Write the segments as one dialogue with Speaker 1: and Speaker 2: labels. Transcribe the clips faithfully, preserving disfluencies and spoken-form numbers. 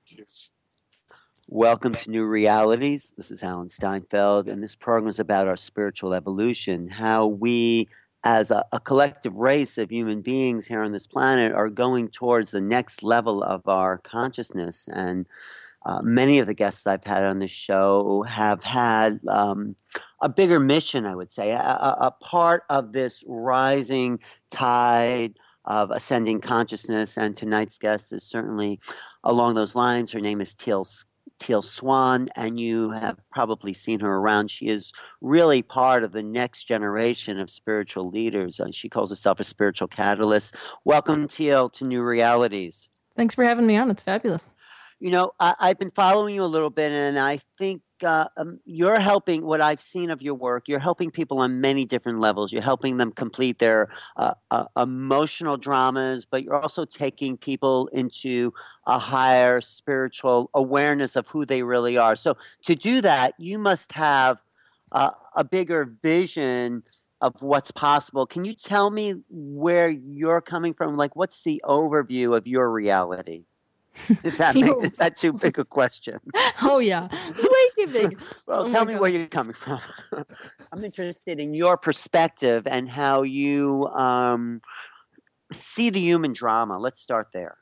Speaker 1: Welcome to New Realities. This is Alan Steinfeld, and this program is about our spiritual evolution, how we, as a, a collective race of human beings here on this planet, are going towards the next level of our consciousness. And uh, many of the guests I've had on this show have had um, a bigger mission, I would say, a, a a part of this rising tide of ascending consciousness. And tonight's guest is certainly along those lines. Her name is Teal Teal Swan, and you have probably seen her around. She is really part of the next generation of spiritual leaders. Uh, she calls herself a spiritual catalyst. Welcome, Teal, to New Realities.
Speaker 2: Thanks for having me on. It's fabulous.
Speaker 1: You know, I, I've been following you a little bit, and I think uh, um, you're helping, what I've seen of your work, you're helping people on many different levels. You're helping them complete their uh, uh, emotional dramas, but you're also taking people into a higher spiritual awareness of who they really are. So to do that, you must have uh, a bigger vision of what's possible. Can you tell me where you're coming from? Like, what's the overview of your reality? Did that make, is that too big a question?
Speaker 2: Oh, yeah. Way too big.
Speaker 1: Well,
Speaker 2: Oh
Speaker 1: tell
Speaker 2: my
Speaker 1: me
Speaker 2: God.
Speaker 1: where you're coming from. I'm interested in your perspective and how you um, see the human drama. Let's start there.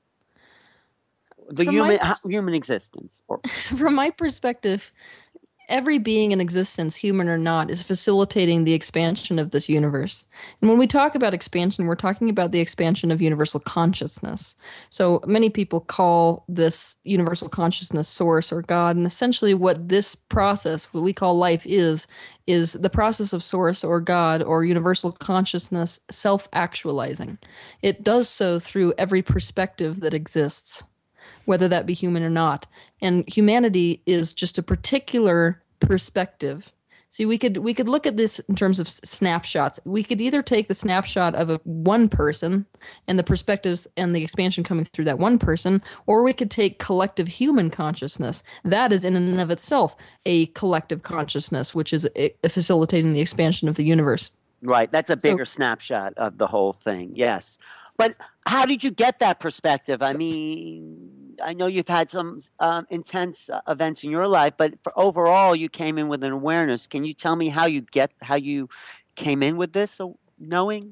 Speaker 1: The
Speaker 2: From
Speaker 1: human
Speaker 2: my pers-
Speaker 1: human existence. Or,
Speaker 2: From my perspective, every being in existence, human or not, is facilitating the expansion of this universe. And when we talk about expansion, we're talking about the expansion of universal consciousness. So many people call this universal consciousness source or God. And essentially what this process, what we call life is, is the process of source or God or universal consciousness self-actualizing. It does so through every perspective that exists, whether that be human or not. And humanity is just a particular perspective. See, we could we could look at this in terms of s- snapshots. We could either take the snapshot of a one person and the perspectives and the expansion coming through that one person, or we could take collective human consciousness. That is in and of itself a collective consciousness, which is uh, facilitating the expansion of the universe.
Speaker 1: right, that's a
Speaker 2: So
Speaker 1: bigger snapshot of the whole thing. Yes. But how did you get that perspective? I mean, I know you've had some um, intense uh, events in your life, but for overall, you came in with an awareness. Can you tell me how you get how you came in with this, so knowing?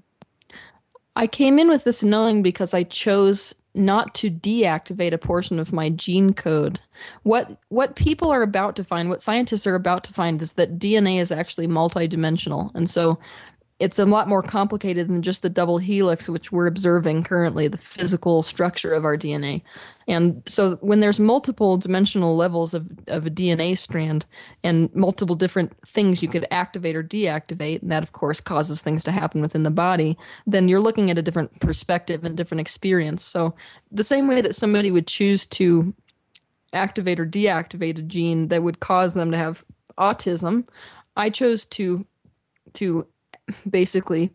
Speaker 2: I came in with this knowing because I chose not to deactivate a portion of my gene code. What what people are about to find, what scientists are about to find is that D N A is actually multidimensional. And so it's a lot more complicated than just the double helix, which we're observing currently, the physical structure of our D N A. And so when there's multiple dimensional levels of, of a D N A strand and multiple different things you could activate or deactivate, and that of course causes things to happen within the body, then you're looking at a different perspective and different experience. So the same way that somebody would choose to activate or deactivate a gene that would cause them to have autism, I chose to to basically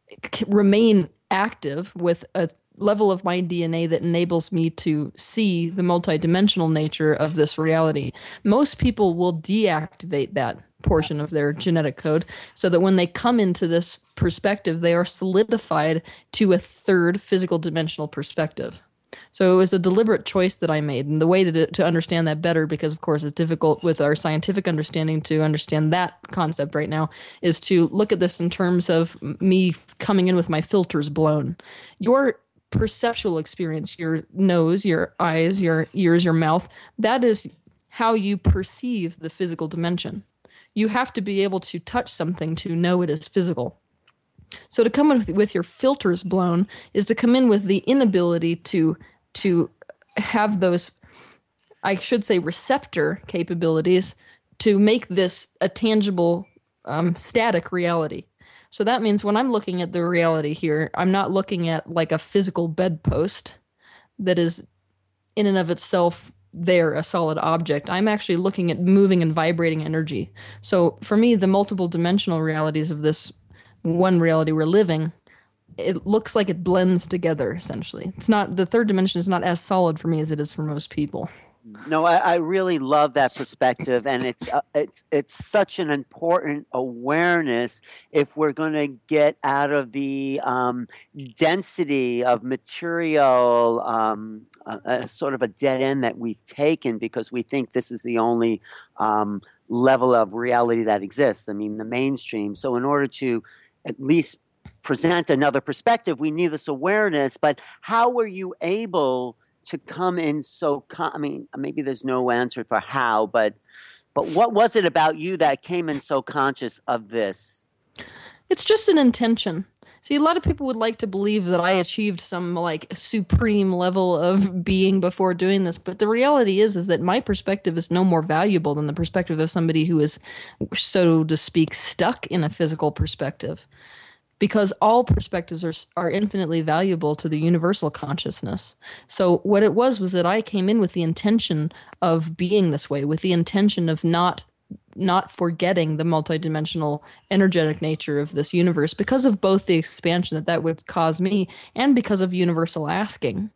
Speaker 2: remain active with a level of my D N A that enables me to see the multidimensional nature of this reality. Most people will deactivate that portion of their genetic code so that when they come into this perspective, they are solidified to a third physical dimensional perspective. So it was a deliberate choice that I made. And the way to, to understand that better, because of course it's difficult with our scientific understanding to understand that concept right now, is to look at this in terms of me coming in with my filters blown. Your perceptual experience, your nose, your eyes, your ears, your mouth, that is how you perceive the physical dimension. You have to be able to touch something to know it is physical. So to come in with, with your filters blown is to come in with the inability to to have those, I should say, receptor capabilities to make this a tangible, um, static reality. So that means when I'm looking at the reality here, I'm not looking at like a physical bedpost that is in and of itself there, a solid object. I'm actually looking at moving and vibrating energy. So for me, the multiple dimensional realities of this one reality we're living, it looks like it blends together essentially. It's not, the third dimension is not as solid for me as it is for most people.
Speaker 1: No, I, I really love that perspective, and it's uh, it's it's such an important awareness if we're going to get out of the um, density of material, um, a, a sort of a dead end that we've taken because we think this is the only um, level of reality that exists. I mean, the mainstream. So, in order to at least present another perspective, we need this awareness. But how were you able to come in so con- I mean, maybe there's no answer for how, but but what was it about you that came in so conscious of this?
Speaker 2: It's just an intention. See, a lot of people would like to believe that I achieved some like supreme level of being before doing this, but the reality is is that my perspective is no more valuable than the perspective of somebody who is, so to speak, stuck in a physical perspective. Because all perspectives are are infinitely valuable to the universal consciousness. So what it was was that I came in with the intention of being this way, with the intention of not not forgetting the multidimensional energetic nature of this universe because of both the expansion that that would cause me and because of universal asking.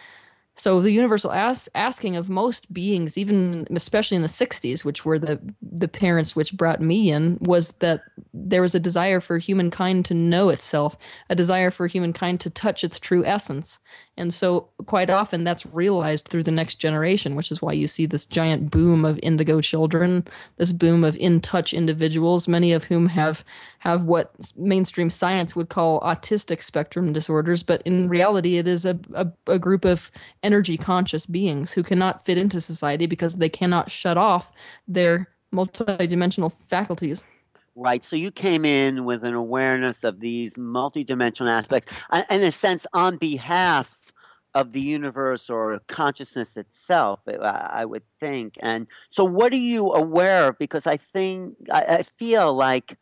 Speaker 2: So the universal ask, asking of most beings, even especially in the sixties, which were the the parents which brought me in, was that there was a desire for humankind to know itself, a desire for humankind to touch its true essence. And so quite often that's realized through the next generation, which is why you see this giant boom of indigo children, this boom of in-touch individuals, many of whom have have what mainstream science would call autistic spectrum disorders, but in reality it is a, a, a group of energy conscious beings who cannot fit into society because they cannot shut off their multidimensional faculties.
Speaker 1: Right. So you came in with an awareness of these multidimensional aspects, uh, in a sense, on behalf of the universe or consciousness itself, I, I would think. And so, what are you aware of? Because I think I, I feel like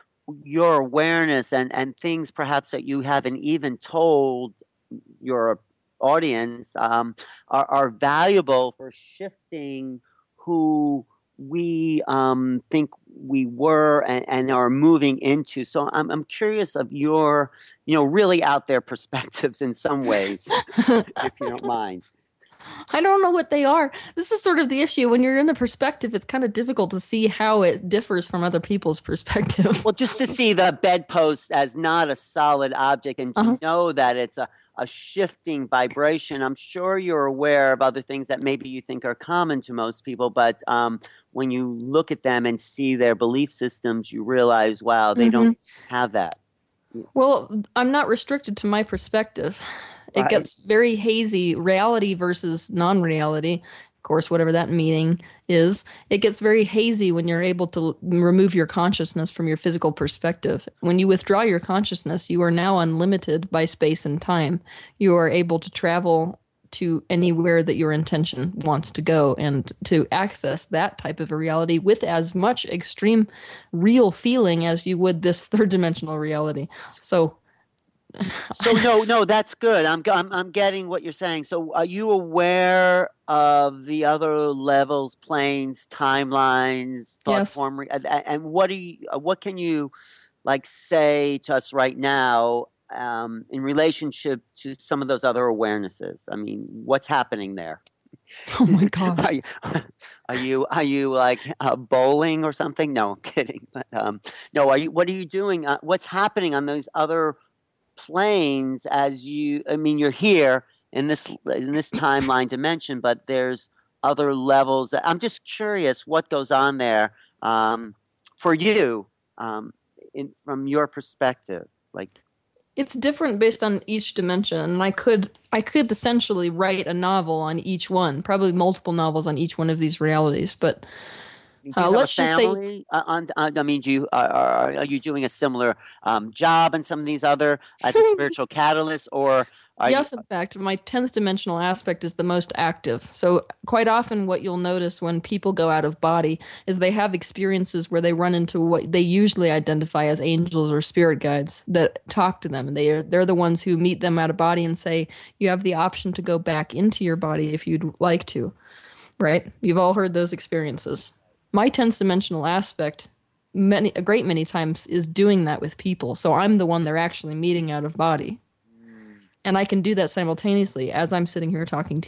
Speaker 1: your awareness and and things perhaps that you haven't even told your audience um, are, are valuable for shifting who we um, think we were and, and are moving into. So I'm, I'm curious of your, you know, really out there perspectives in some ways, if you don't mind.
Speaker 2: I don't know what they are. This is sort of the issue. When you're in a perspective, it's kind of difficult to see how it differs from other people's perspectives.
Speaker 1: Well, just to see the bedpost as not a solid object and
Speaker 2: Uh-huh.
Speaker 1: to know that it's a, a shifting vibration. I'm sure you're aware of other things that maybe you think are common to most people, but um, when you look at them and see their belief systems, you realize, wow, they
Speaker 2: hmm
Speaker 1: don't have that.
Speaker 2: Well, I'm not restricted to my perspective. It
Speaker 1: Right.
Speaker 2: gets very hazy, reality versus non-reality. Of course, whatever that meaning is, it gets very hazy when you're able to remove your consciousness from your physical perspective. When you withdraw your consciousness, you are now unlimited by space and time. You are able to travel to anywhere that your intention wants to go and to access that type of a reality with as much extreme real feeling as you would this third dimensional reality. So
Speaker 1: So no, no, that's good. I'm, I'm I'm getting what you're saying. So are you aware of the other levels, planes, timelines, thought
Speaker 2: yes.
Speaker 1: form, and, and what do you, what can you like say to us right now um, in relationship to some of those other awarenesses? I mean, what's happening there?
Speaker 2: Oh my gosh.
Speaker 1: Are you are you are you like uh, bowling or something? No, I'm kidding. But, um, no, are you? What are you doing? Uh, what's happening on those other planes as you? I mean, you're here in this in this timeline dimension, but there's other levels. That, I'm just curious what goes on there um, for you um, in, from your perspective. Like,
Speaker 2: It's different based on each dimension, and I could I could essentially write a novel on each one, probably multiple novels on each one of these realities. But
Speaker 1: do
Speaker 2: uh,
Speaker 1: you have a
Speaker 2: let's just say
Speaker 1: family? Uh, on, on, I mean, do you are, are, are you doing a similar um, job in some of these other as a spiritual catalyst, or are you?
Speaker 2: yes, in fact, my tenth dimensional aspect is the most active. So, quite often, what you'll notice when people go out of body is they have experiences where they run into what they usually identify as angels or spirit guides that talk to them. And they are, they're the ones who meet them out of body and say, you have the option to go back into your body if you'd like to, right? You've all heard those experiences. My tenth dimensional aspect, many, a great many times, is doing that with people. So, I'm the one they're actually meeting out of body.
Speaker 1: Hmm.
Speaker 2: And I can do that simultaneously as I'm sitting here talking to you.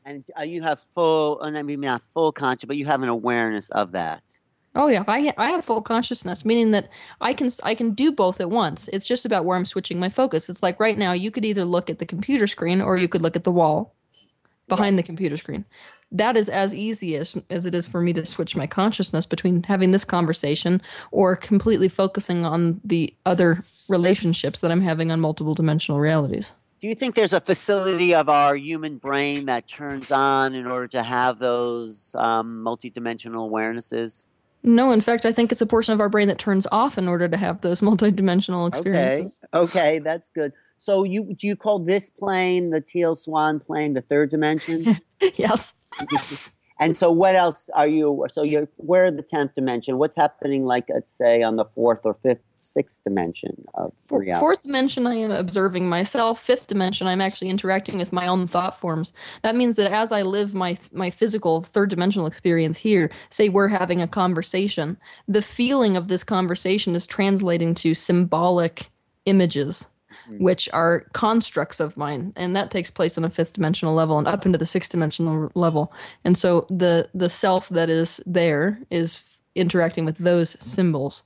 Speaker 1: And uh, you have full, and I mean not full conscious, but you have an awareness of that.
Speaker 2: Oh yeah, I I have full consciousness, meaning that I can I can do both at once. It's just about where I'm switching my focus. It's like right now you could either look at the computer screen or you could look at the wall
Speaker 1: Right.
Speaker 2: behind the computer screen. That is as easy as as it is for me to switch my consciousness between having this conversation or completely focusing on the other relationships that I'm having on multiple dimensional realities.
Speaker 1: Do you think there's a facility of our human brain that turns on in order to have those um, multidimensional awarenesses?
Speaker 2: No, in fact, I think it's a portion of our brain that turns off in order to have those multidimensional
Speaker 1: Okay,
Speaker 2: experiences.
Speaker 1: okay, that's good. So you do you call this plane the Teal Swan plane, the third dimension?
Speaker 2: Yes.
Speaker 1: And so what else are you? So you're where the tenth dimension? What's happening? Like let's say on the fourth or fifth, sixth dimension of
Speaker 2: For,
Speaker 1: reality.
Speaker 2: fourth dimension, I am observing myself. Fifth dimension, I'm actually interacting with my own thought forms. That means that as I live my my physical third dimensional experience here, say we're having a conversation, the feeling of this conversation is translating to symbolic images,
Speaker 1: Mm-hmm.
Speaker 2: which are constructs of mine, and that takes place on a fifth dimensional level and up into the sixth dimensional level. And so the the self that is there is interacting with those symbols.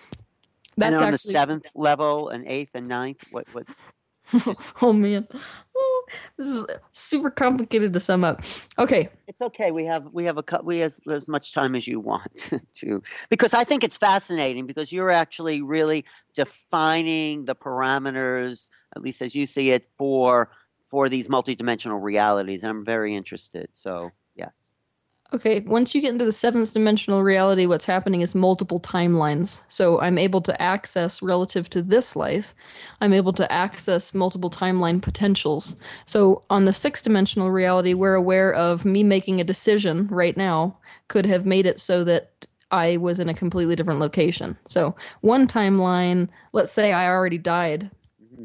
Speaker 1: And
Speaker 2: That's
Speaker 1: on the
Speaker 2: actually
Speaker 1: seventh level and eighth and ninth, what what? Just,
Speaker 2: oh man. Oh, this is super complicated to sum up. Okay.
Speaker 1: it's okay. We have we have a cut. We have as much time as you want to, because I think it's fascinating because you're actually really defining the parameters, at least as you see it, for for these multidimensional realities. And I'm very interested. So yes.
Speaker 2: Okay, once you get into the seventh dimensional reality, what's happening is multiple timelines. So I'm able to access, relative to this life, I'm able to access multiple timeline potentials. So on the sixth dimensional reality, we're aware of me making a decision right now could have made it so that I was in a completely different location. So one timeline, let's say I already died,
Speaker 1: Mhm.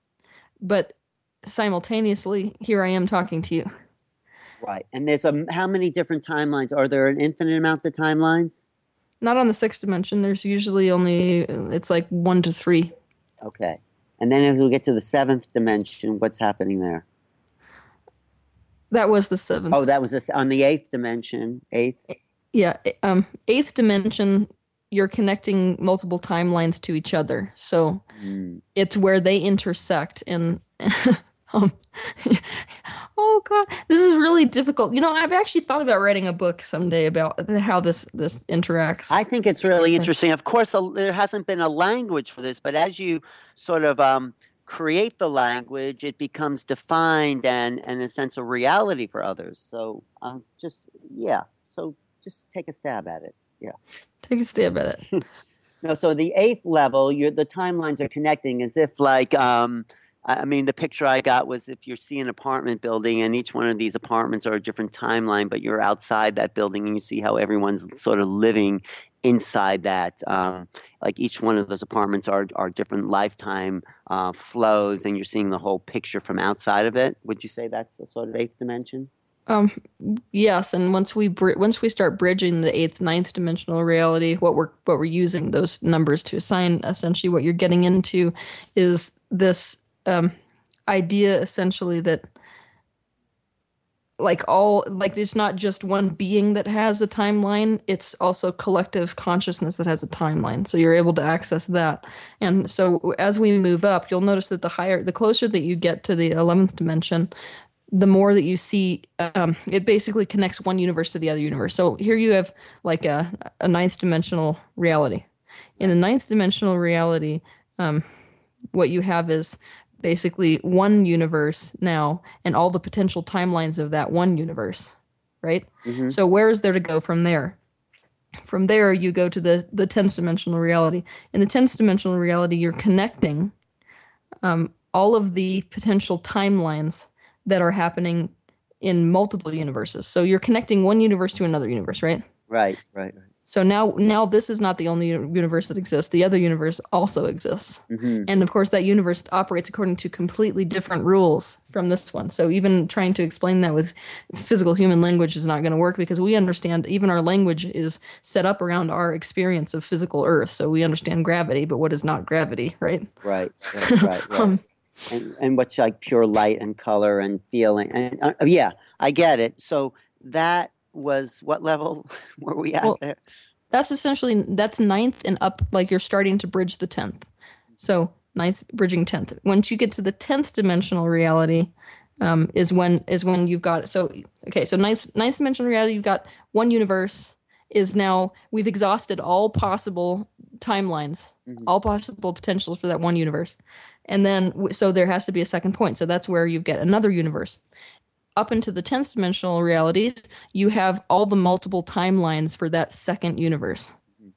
Speaker 2: but simultaneously, here I am talking to you.
Speaker 1: Right. And there's a how many different timelines? Are there an infinite amount of timelines?
Speaker 2: Not on the sixth dimension. There's usually only, it's like one to three.
Speaker 1: Okay. And then as we get to the seventh dimension, what's happening there?
Speaker 2: That was the seventh.
Speaker 1: Oh, that was this on the eighth dimension. Eighth.
Speaker 2: Yeah. Um, eighth dimension, you're connecting multiple timelines to each other. So
Speaker 1: Mm.
Speaker 2: it's where they intersect. And um, oh God, this is really difficult. You know, I've actually thought about writing a book someday about how this this interacts.
Speaker 1: I think it's really interesting. Of course, a, there hasn't been a language for this, but as you sort of um, create the language, it becomes defined and, and a sense of reality for others. So um, just, yeah. So just take a stab at it. Yeah.
Speaker 2: Take a stab at it.
Speaker 1: No, so the eighth level, you're, the timelines are connecting as if like, um, I I mean, the picture I got was if you see an apartment building and each one of these apartments are a different timeline, but you're outside that building and you see how everyone's sort of living inside that. Um, like each one of those apartments are, are different lifetime uh, flows, and you're seeing the whole picture from outside of it. Would you say that's the sort of eighth dimension?
Speaker 2: Um, yes, and once we br once we start bridging the eighth, ninth dimensional reality, what we're what we're using those numbers to assign, essentially, what you're getting into is this um, idea, essentially, that like all like it's not just one being that has a timeline; it's also collective consciousness that has a timeline. So you're able to access that, and so as we move up, you'll notice that the higher, the closer that you get to the eleventh dimension, the more that you see, um, it basically connects one universe to the other universe. So here you have like a, a ninth dimensional reality. In the ninth dimensional reality, um, what you have is basically one universe now and all the potential timelines of that one universe, right?
Speaker 1: Mm-hmm.
Speaker 2: So where is there to go from there? From there, you go to the, the tenth dimensional reality. In the tenth dimensional reality, you're connecting um, all of the potential timelines that are happening in multiple universes. So you're connecting one universe to another universe, right?
Speaker 1: Right, right, right.
Speaker 2: So now, now this is not the only uni- universe that exists. The other universe also exists.
Speaker 1: Mm-hmm.
Speaker 2: And of course, that universe operates according to completely different rules from this one. So even trying to explain that with physical human language is not going to work because we understand, even our language is set up around our experience of physical Earth. So we understand gravity, but what is not gravity, right?
Speaker 1: Right, right, right, right.
Speaker 2: um,
Speaker 1: and, and what's like pure light and color and feeling. And uh, yeah, I get it. So that was what level were we at
Speaker 2: Well,
Speaker 1: there?
Speaker 2: that's essentially that's ninth and up, like you're starting to bridge the tenth. So ninth bridging tenth. Once you get to the tenth dimensional reality, um, is when is when you've got so okay, so ninth ninth dimensional reality, you've got one universe is now we've exhausted all possible timelines,
Speaker 1: Hmm.
Speaker 2: all possible potentials for that one universe. And then w- so there has to be a second point. So that's where you get another universe. Up into the tenth dimensional realities, you have all the multiple timelines for that second universe.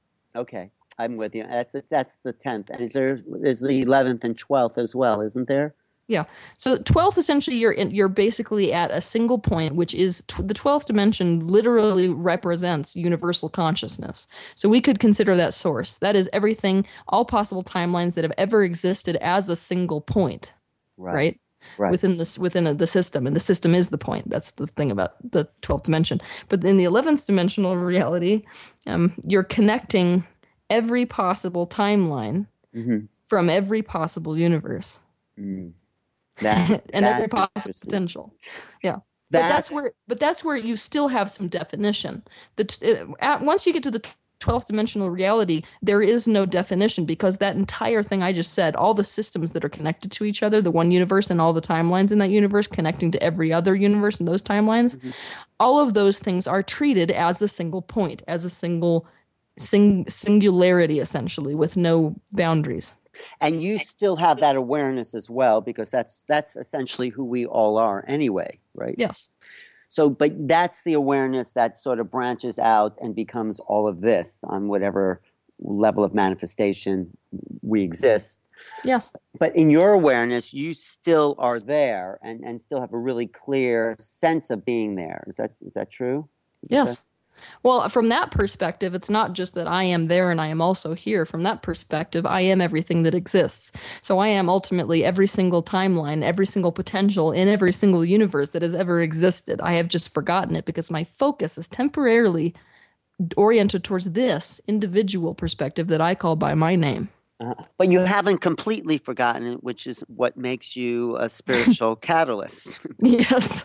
Speaker 1: Okay, I'm with you. That's the, that's the tenth. And is there is the eleventh and twelfth as well, isn't there?
Speaker 2: Yeah. So twelfth, essentially, you're in, you're basically at a single point, which is tw the twelfth dimension literally represents universal consciousness. So we could consider that source. That is everything, all possible timelines that have ever existed as a single point,
Speaker 1: Right,
Speaker 2: right?
Speaker 1: right.
Speaker 2: Within this within a, the system, and the system is the point. That's the thing about the twelfth dimension. But in the eleventh dimensional reality, um, you're connecting every possible timeline
Speaker 1: Hmm.
Speaker 2: from every possible universe.
Speaker 1: Mm. That
Speaker 2: And every
Speaker 1: that's
Speaker 2: possible
Speaker 1: interesting.
Speaker 2: potential. Yeah. But that's where
Speaker 1: That's
Speaker 2: but that's where you still have some definition. The uh, at, once you get to the twelfth dimensional reality, there is no definition because that entire thing I just said, all the systems that are connected to each other, the one universe and all the timelines in that universe connecting to every other universe in those timelines,
Speaker 1: mhm.
Speaker 2: all of those things are treated as a single point, as a single sing, singularity essentially with no boundaries.
Speaker 1: And you still have that awareness as well because that's that's essentially who we all are anyway, right?
Speaker 2: Yes.
Speaker 1: So, but that's the awareness that sort of branches out and becomes all of this on whatever level of manifestation we exist.
Speaker 2: Yes.
Speaker 1: But in your awareness, you still are there and, and still have a really clear sense of being there. Is that is that true? Would you say?
Speaker 2: Yes. Well, from that perspective, it's not just that I am there and I am also here. From that perspective, I am everything that exists. So I am ultimately every single timeline, every single potential in every single universe that has ever existed. I have just forgotten it because my focus is temporarily oriented towards this individual perspective that I call by my name.
Speaker 1: Uh, but you haven't completely forgotten it, which is what makes you a spiritual catalyst.
Speaker 2: Yes.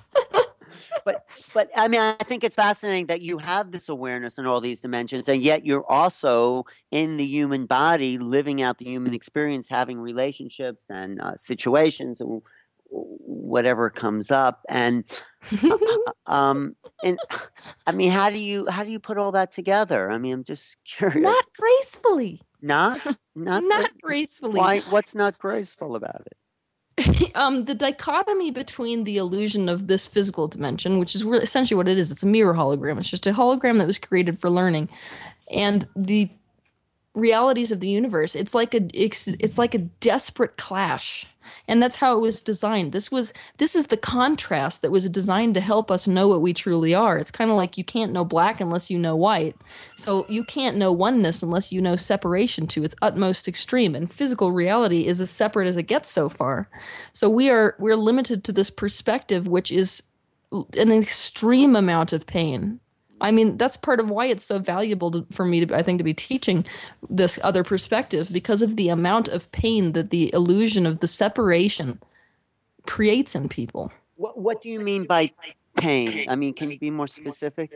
Speaker 1: but but I mean, I think it's fascinating that you have this awareness in all these dimensions, and yet you're also in the human body, living out the human experience, having relationships and uh, situations, and whatever comes up. And uh, uh, um, and I mean, how do you how do you put all that together? I mean, I'm just
Speaker 2: Not
Speaker 1: curious.
Speaker 2: gracefully.
Speaker 1: Not not
Speaker 2: Not
Speaker 1: gra-
Speaker 2: gracefully.
Speaker 1: why? What's not graceful about it?
Speaker 2: um, the dichotomy between the illusion of this physical dimension, which is really essentially what it is, it's a mirror hologram. It's just a hologram that was created for learning, and the realities of the universe. It's like a it's, it's like a desperate clash. And that's how it was designed. This was this is the contrast that was designed to help us know what we truly are. It's kind of like you can't know black unless you know white. So you can't know oneness unless you know separation to its utmost extreme. And physical reality is as separate as it gets so far. So we are we're limited to this perspective, which is an extreme amount of pain. I mean, that's part of why it's so valuable to, for me to, I think, to be teaching this other perspective because of the amount of pain that the illusion of the separation creates in people.
Speaker 1: What What do you mean by pain? I mean, can you be more specific?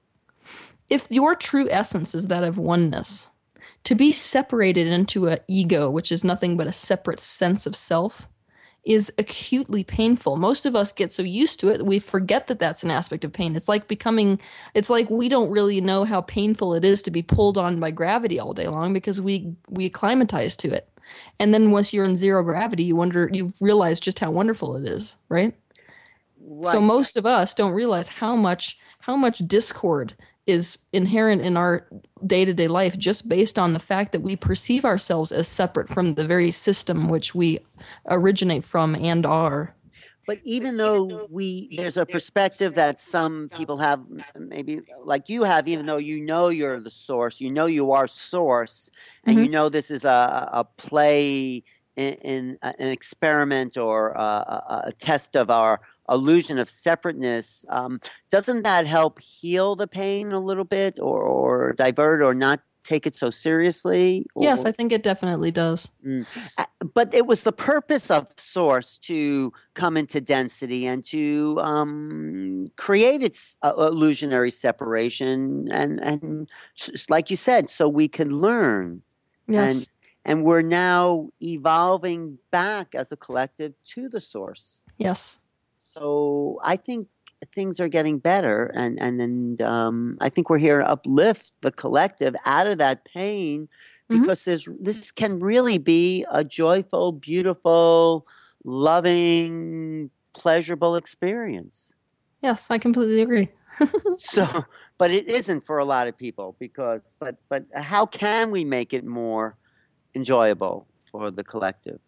Speaker 2: If your true essence is that of oneness, to be separated into an ego, which is nothing but a separate sense of self, is acutely painful. Most of us get so used to it, we forget that that's an aspect of pain. It's like becoming, it's like we don't really know how painful it is to be pulled on by gravity all day long because we we acclimatize to it. And then once you're in zero gravity, you wonder, you realize just how wonderful it is, right? So
Speaker 1: Right.
Speaker 2: most of us don't realize how much how much discord is inherent in our day-to-day life just based on the fact that we perceive ourselves as separate from the very system which we originate from and are.
Speaker 1: But even though we, there's a perspective that some people have, maybe like you have, even though you know you're the source, you know you are source, and you
Speaker 2: Hmm.
Speaker 1: know this is a, a play in, in a- an experiment or a, a, a test of our illusion of separateness. Um, doesn't that help heal the pain a little bit, or, or divert, or not take it so seriously?
Speaker 2: Yes,
Speaker 1: Or,
Speaker 2: I think it definitely does.
Speaker 1: mm. Uh, But it was the purpose of Source to come into density and to um, create its uh, illusionary separation, and and s- like you said, so we can learn, and
Speaker 2: Yes.
Speaker 1: and we're now evolving back as a collective to the Source.
Speaker 2: Yes.
Speaker 1: So I think things are getting better, and and and um, I think we're here to uplift the collective out of that pain,
Speaker 2: Hmm.
Speaker 1: because there's this can really be a joyful, beautiful, loving, pleasurable experience.
Speaker 2: Yes, I completely agree.
Speaker 1: So, but it isn't for a lot of people, because but but how can we make it more enjoyable for the collective?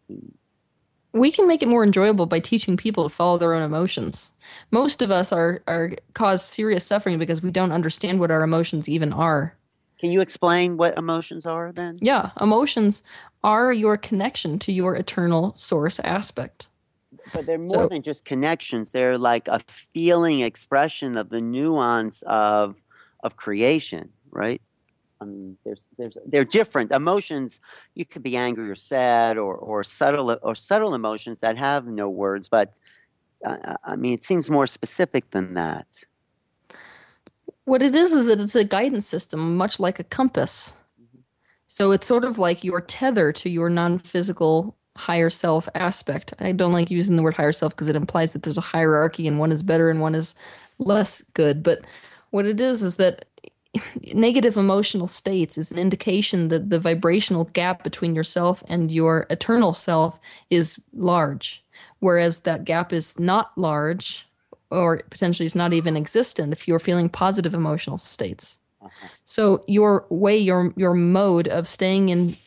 Speaker 2: We can make it more enjoyable by teaching people to follow their own emotions. Most of us are are cause serious suffering because we don't understand what our emotions even are.
Speaker 1: Can you explain what emotions are then?
Speaker 2: Yeah, emotions are your connection to your eternal source aspect.
Speaker 1: But they're more
Speaker 2: So,
Speaker 1: than just connections. They're like a feeling expression of the nuance of of creation, right? I mean, there's there's they're different emotions. You could be angry or sad, or or subtle or subtle emotions that have no words. But uh, I mean, it seems more specific than that.
Speaker 2: what it is is that it's a guidance system, much like a compass. So it's sort of like your tether to your non-physical higher self aspect. I don't like using the word higher self because it implies that there's a hierarchy and one is better and one is less good. But what it is is that negative emotional states is an indication that the vibrational gap between yourself and your eternal self is large, whereas that gap is not large or potentially is not even existent if you're feeling positive emotional states.
Speaker 1: Uh-huh.
Speaker 2: So your way, your your mode of staying in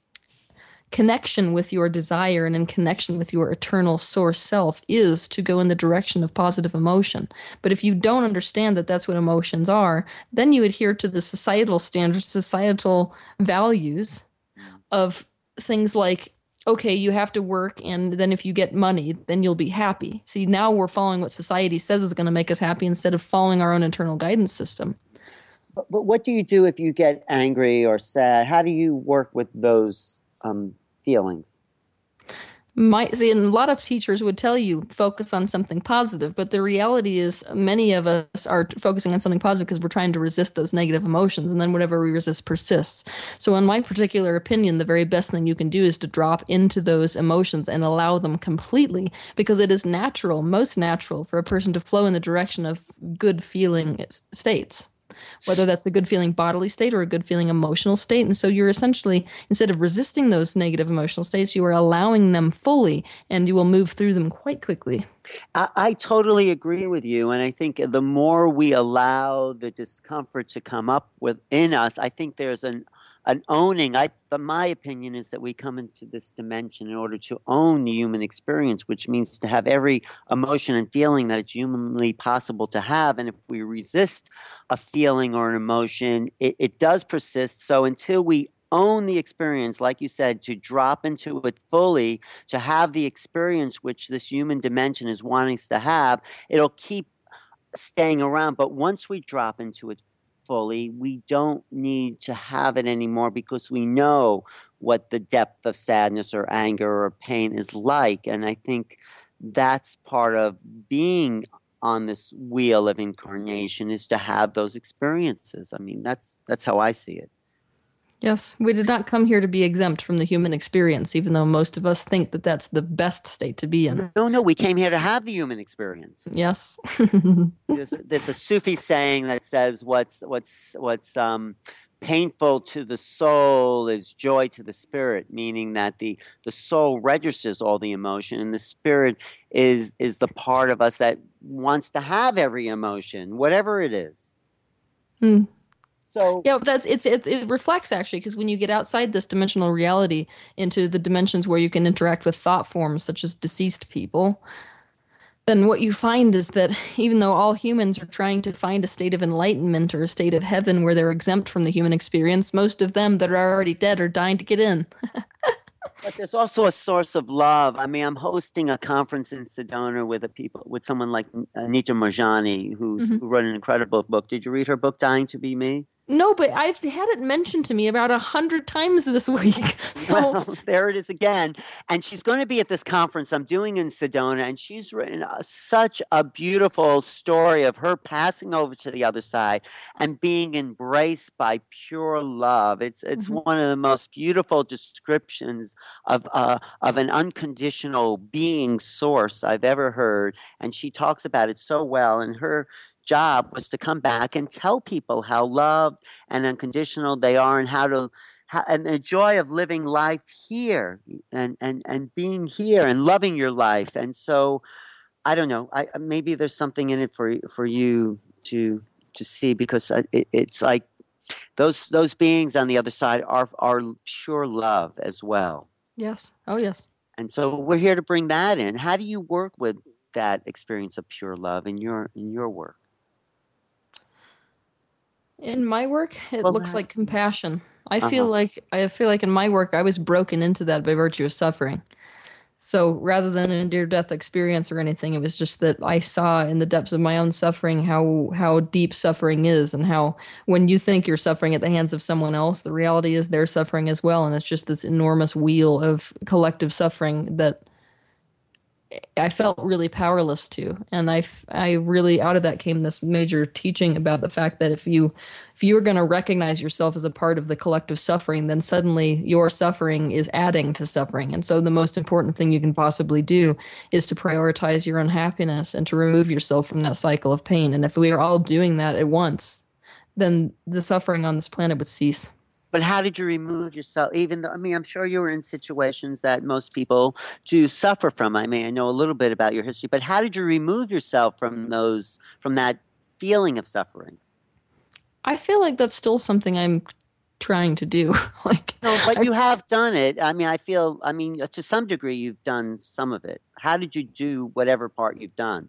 Speaker 2: connection with your desire and in connection with your eternal source self is to go in the direction of positive emotion. But if you don't understand that that's what emotions are, then you adhere to the societal standards, societal values
Speaker 1: Mm.
Speaker 2: of things like, okay, you have to work, and then if you get money, then you'll be happy. See, now we're following what society says is going to make us happy instead of following our own internal guidance system.
Speaker 1: But, but what do you do if you get angry or sad? How do you work with those um, feelings?
Speaker 2: Might see, and a lot of teachers would tell you focus on something positive, but the reality is many of us are focusing on something positive because we're trying to resist those negative emotions, and then whatever we resist persists. So, in my particular opinion, the very best thing you can do is to drop into those emotions and allow them completely, because it is natural, most natural, for a person to flow in the direction of good feeling states, whether that's a good feeling bodily state or a good feeling emotional state. And so you're essentially, instead of resisting those negative emotional states, you are allowing them fully and you will move through them quite quickly.
Speaker 1: I, I totally agree with you, and I think the more we allow the discomfort to come up within us, I think there's an an owning. I, but my opinion is that we come into this dimension in order to own the human experience, which means to have every emotion and feeling that it's humanly possible to have. And if we resist a feeling or an emotion, it, it does persist. So until we own the experience, like you said, to drop into it fully, to have the experience which this human dimension is wanting us to have, it'll keep staying around. But once we drop into it fully, we don't need to have it anymore, because we know what the depth of sadness or anger or pain is like. And I think that's part of being on this wheel of incarnation, is to have those experiences. I mean, that's that's how I see it.
Speaker 2: Yes, we did not come here to be exempt from the human experience, even though most of us think that that's the best state to be in.
Speaker 1: No, no, we came here to have the human experience.
Speaker 2: Yes.
Speaker 1: There's a, there's a Sufi saying that says what's what's what's um, painful to the soul is joy to the spirit, meaning that the the soul registers all the emotion, and the spirit is is the part of us that wants to have every emotion, whatever it is.
Speaker 2: Hmm.
Speaker 1: So
Speaker 2: Yeah, that's it's it, it reflects actually because when you get outside this dimensional reality into the dimensions where you can interact with thought forms such as deceased people, then what you find is that even though all humans are trying to find a state of enlightenment or a state of heaven where they're exempt from the human experience, most of them that are already dead are dying to get in.
Speaker 1: but there's also a source of love. I mean, I'm hosting a conference in Sedona with a people with someone like Anita Marjani, who's
Speaker 2: Hmm.
Speaker 1: who wrote an incredible book. Did you read her book, Dying to Be Me?
Speaker 2: No, but I've had it mentioned to me about a hundred times this week. So,
Speaker 1: Well, there it is again. And she's going to be at this conference I'm doing in Sedona, and she's written a, such a beautiful story of her passing over to the other side and being embraced by pure love. It's it's
Speaker 2: mhm.
Speaker 1: one of the most beautiful descriptions of uh, of an unconditional being source I've ever heard, and she talks about it so well. And her job was to come back and tell people how loved and unconditional they are, and how to ha- and the joy of living life here, and and and being here and loving your life. And so I don't know, I maybe there's something in it for for you to to see, because uh, it, it's like those those beings on the other side are are pure love as well.
Speaker 2: Yes. Oh, yes.
Speaker 1: And so we're here to bring that in. How do you work with that experience of pure love in your in your work?
Speaker 2: In my work, it
Speaker 1: Well,
Speaker 2: looks
Speaker 1: that,
Speaker 2: like compassion. I feel
Speaker 1: uh-huh.
Speaker 2: like I feel like in my work I was broken into that by virtue of suffering. So rather than a near death experience or anything, it was just that I saw in the depths of my own suffering how how deep suffering is, and how when you think you're suffering at the hands of someone else, the reality is they're suffering as well, and it's just this enormous wheel of collective suffering that I felt really powerless to. And I, f- I really, out of that came this major teaching about the fact that if you, if you are going to recognize yourself as a part of the collective suffering, then suddenly your suffering is adding to suffering. And so the most important thing you can possibly do is to prioritize your own happiness and to remove yourself from that cycle of pain. And if we are all doing that at once, then the suffering on this planet would cease.
Speaker 1: But how did you remove yourself? Even though, I mean, I'm sure you were in situations that most people do suffer from. I mean, I know a little bit about your history, but how did you remove yourself from those, from that feeling of suffering?
Speaker 2: I feel like that's still something I'm trying to do. like,
Speaker 1: No, but
Speaker 2: I
Speaker 1: you have done it. I mean, I feel, I mean, to some degree, you've done some of it. How did you do whatever part you've done?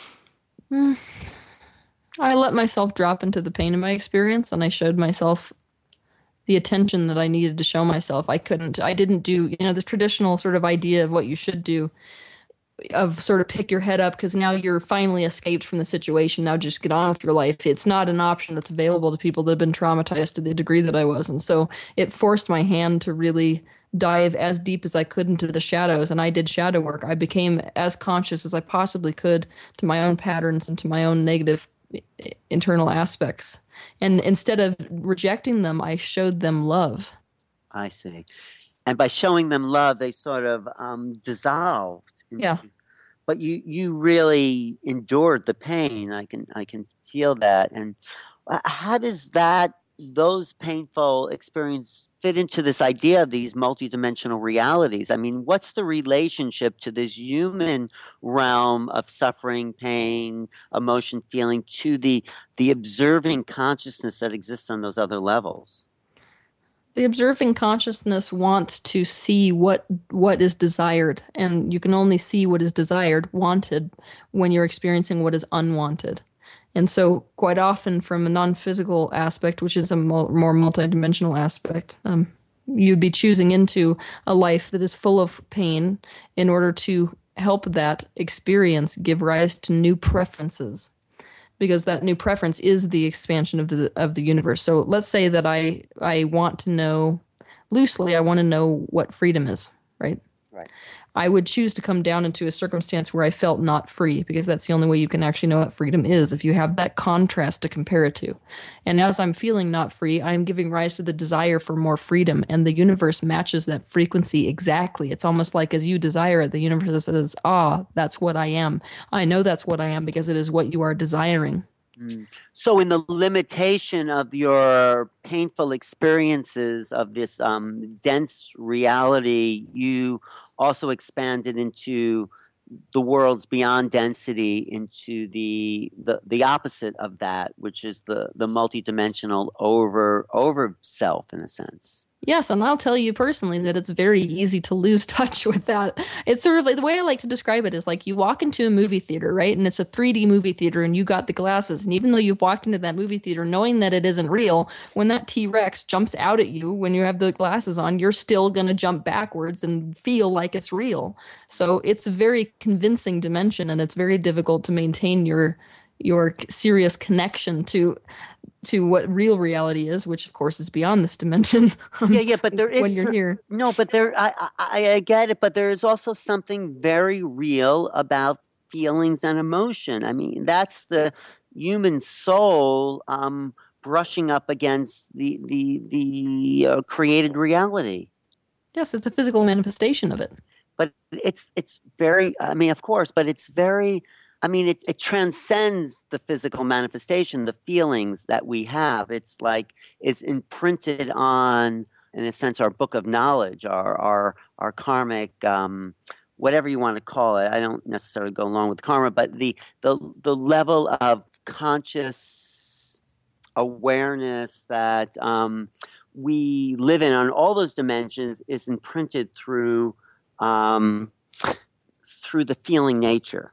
Speaker 2: mm, I let myself drop into the pain of my experience, and I showed myself the attention that I needed to show myself. I couldn't, I didn't do, you know, the traditional sort of idea of what you should do, of sort of pick your head up because now you're finally escaped from the situation. Now just get on with your life. It's not an option that's available to people that have been traumatized to the degree that I was. And so it forced my hand to really dive as deep as I could into the shadows. And I did shadow work. I became as conscious as I possibly could to my own patterns and to my own negative internal aspects. And instead of rejecting them, I showed them love.
Speaker 1: I see. And by showing them love, they sort of um, dissolved
Speaker 2: Yeah.
Speaker 1: into. But you you really endured the pain. I can I can feel that. And uh, how does that those painful experience fit into this idea of these multidimensional realities? I mean, what's the relationship to this human realm of suffering, pain, emotion, feeling to the the observing consciousness that exists on those other levels?
Speaker 2: The observing consciousness wants to see what what is desired, and you can only see what is desired, wanted, when you're experiencing what is unwanted. And so, quite often, from a non-physical aspect, which is a mul- more multidimensional aspect, um, you'd be choosing into a life that is full of pain in order to help that experience give rise to new preferences, because that new preference is the expansion of the of the universe. So let's say that I I want to know loosely, I want to know what freedom is, right?
Speaker 1: Right.
Speaker 2: I would choose to come down into a circumstance where I felt not free, because that's the only way you can actually know what freedom is, if you have that contrast to compare it to. And as I'm feeling not free, I'm giving rise to the desire for more freedom, and the universe matches that frequency exactly. It's almost like as you desire it, the universe says, "Ah, that's what I am. I know that's what I am because it is what you are desiring."
Speaker 1: Mm. So, in the limitation of your painful experiences of this um, dense reality, you also expanded into the worlds beyond density, into the the, the opposite of that, which is the the multidimensional over over self, in a sense.
Speaker 2: Yes, and I'll tell you personally that it's very easy to lose touch with that. It's sort of like the way I like to describe it is like you walk into a movie theater, right? And it's a three D movie theater and you got the glasses. And even though you've walked into that movie theater knowing that it isn't real, when that T-Rex jumps out at you when you have the glasses on, you're still going to jump backwards and feel like it's real. So it's a very convincing dimension, and it's very difficult to maintain your your serious connection to to what real reality is, which of course is beyond this dimension.
Speaker 1: Yeah,
Speaker 2: um,
Speaker 1: yeah, but there
Speaker 2: when
Speaker 1: is
Speaker 2: you're
Speaker 1: s-
Speaker 2: here.
Speaker 1: no, but there I, I I get it, but there is also something very real about feelings and emotion. I mean, that's the human soul um brushing up against the the the uh, created reality.
Speaker 2: Yes, it's a physical manifestation of it.
Speaker 1: But it's it's very, I mean, of course, but it's very, I mean, it, it transcends the physical manifestation, the feelings that we have. It's like is imprinted on, in a sense, our book of knowledge, our our our karmic, um, whatever you want to call it. I don't necessarily go along with karma, but the the the level of conscious awareness that um, we live in on all those dimensions is imprinted through um, through the feeling nature.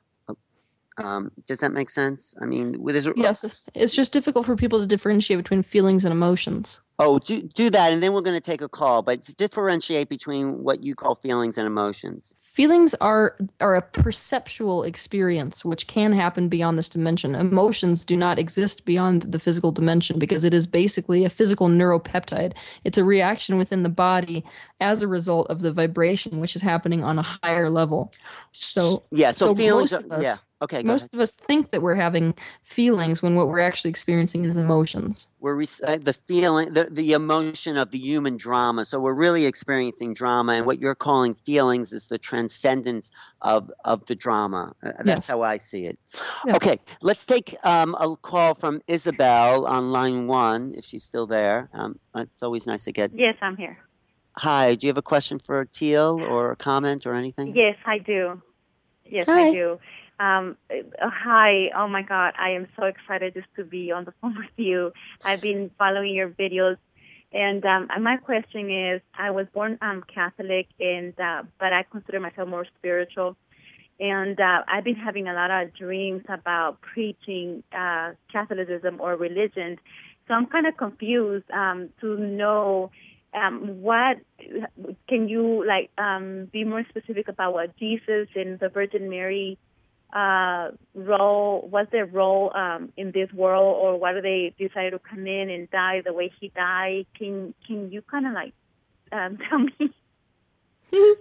Speaker 1: Um, does that make sense? I mean, there's a,
Speaker 2: Yes, it's just difficult for people to differentiate between feelings and emotions.
Speaker 1: oh, do do that, and then we're going to take a call. But to differentiate between what you call feelings and emotions.
Speaker 2: Feelings are are a perceptual experience which can happen beyond this dimension. Emotions do not exist beyond the physical dimension because it is basically a physical neuropeptide. It's a reaction within the body as a result of the vibration which is happening on a higher level. So
Speaker 1: Yeah, so
Speaker 2: so
Speaker 1: feelings
Speaker 2: most
Speaker 1: are,
Speaker 2: of
Speaker 1: yeah.
Speaker 2: us
Speaker 1: Okay, go
Speaker 2: most
Speaker 1: ahead.
Speaker 2: of us think that we're having feelings when what we're actually experiencing is emotions.
Speaker 1: We're re- uh, the feeling, the, the emotion of the human drama. So we're really experiencing drama, and what you're calling feelings is the transcendence of of the drama. Uh, that's
Speaker 2: Yes.
Speaker 1: how I see it.
Speaker 2: Yeah.
Speaker 1: Okay, let's take um, a call from Isabel on line one, if she's still there. Um, it's always nice to get.
Speaker 3: Yes, I'm here.
Speaker 1: Hi, do you have a question for Teal or a comment or anything?
Speaker 3: Yes, I do. Yes, I
Speaker 2: Hi.
Speaker 3: do. Um, uh, hi. Oh my God, I am so excited just to be on the phone with you. I've been following your videos, and um, and my question is: I was born um, Catholic, and uh, but I consider myself more spiritual, and uh, I've been having a lot of dreams about preaching uh, Catholicism or religion. So I'm kind of confused um, to know. Um, what can you like um, be more specific about what Jesus and the Virgin Mary uh, role? What's their role um, in this world, or why do they decide to come in and die the way he died? Can Can you kind of like um, tell me?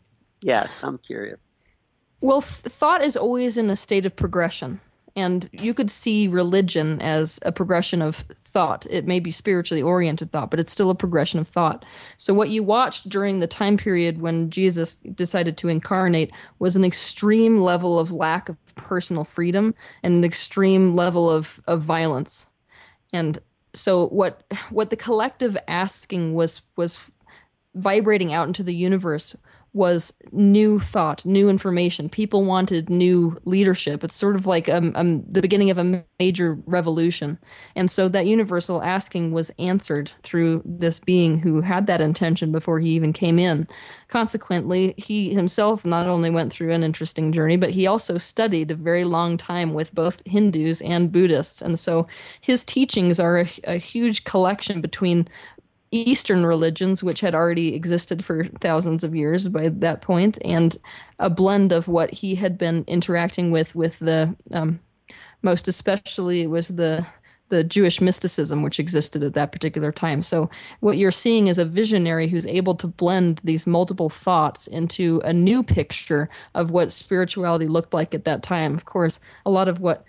Speaker 1: Yes, I'm curious.
Speaker 2: Well, th- thought is always in a state of progression. And you could see religion as a progression of thought. It may be spiritually oriented thought, but it's still a progression of thought. So, what you watched during the time period when Jesus decided to incarnate was an extreme level of lack of personal freedom and an extreme level of, of violence. And so, what what the collective asking was was vibrating out into the universe was new thought, new information. People wanted new leadership. It's sort of like um, um, the beginning of a major revolution. And so that universal asking was answered through this being who had that intention before he even came in. Consequently, he himself not only went through an interesting journey, but he also studied a very long time with both Hindus and Buddhists. And so his teachings are a, a huge collection between Eastern religions, which had already existed for thousands of years by that point, and a blend of what he had been interacting with, with the um, most especially it was the the Jewish mysticism which existed at that particular time. So what you're seeing is a visionary who's able to blend these multiple thoughts into a new picture of what spirituality looked like at that time. Of course, a lot of what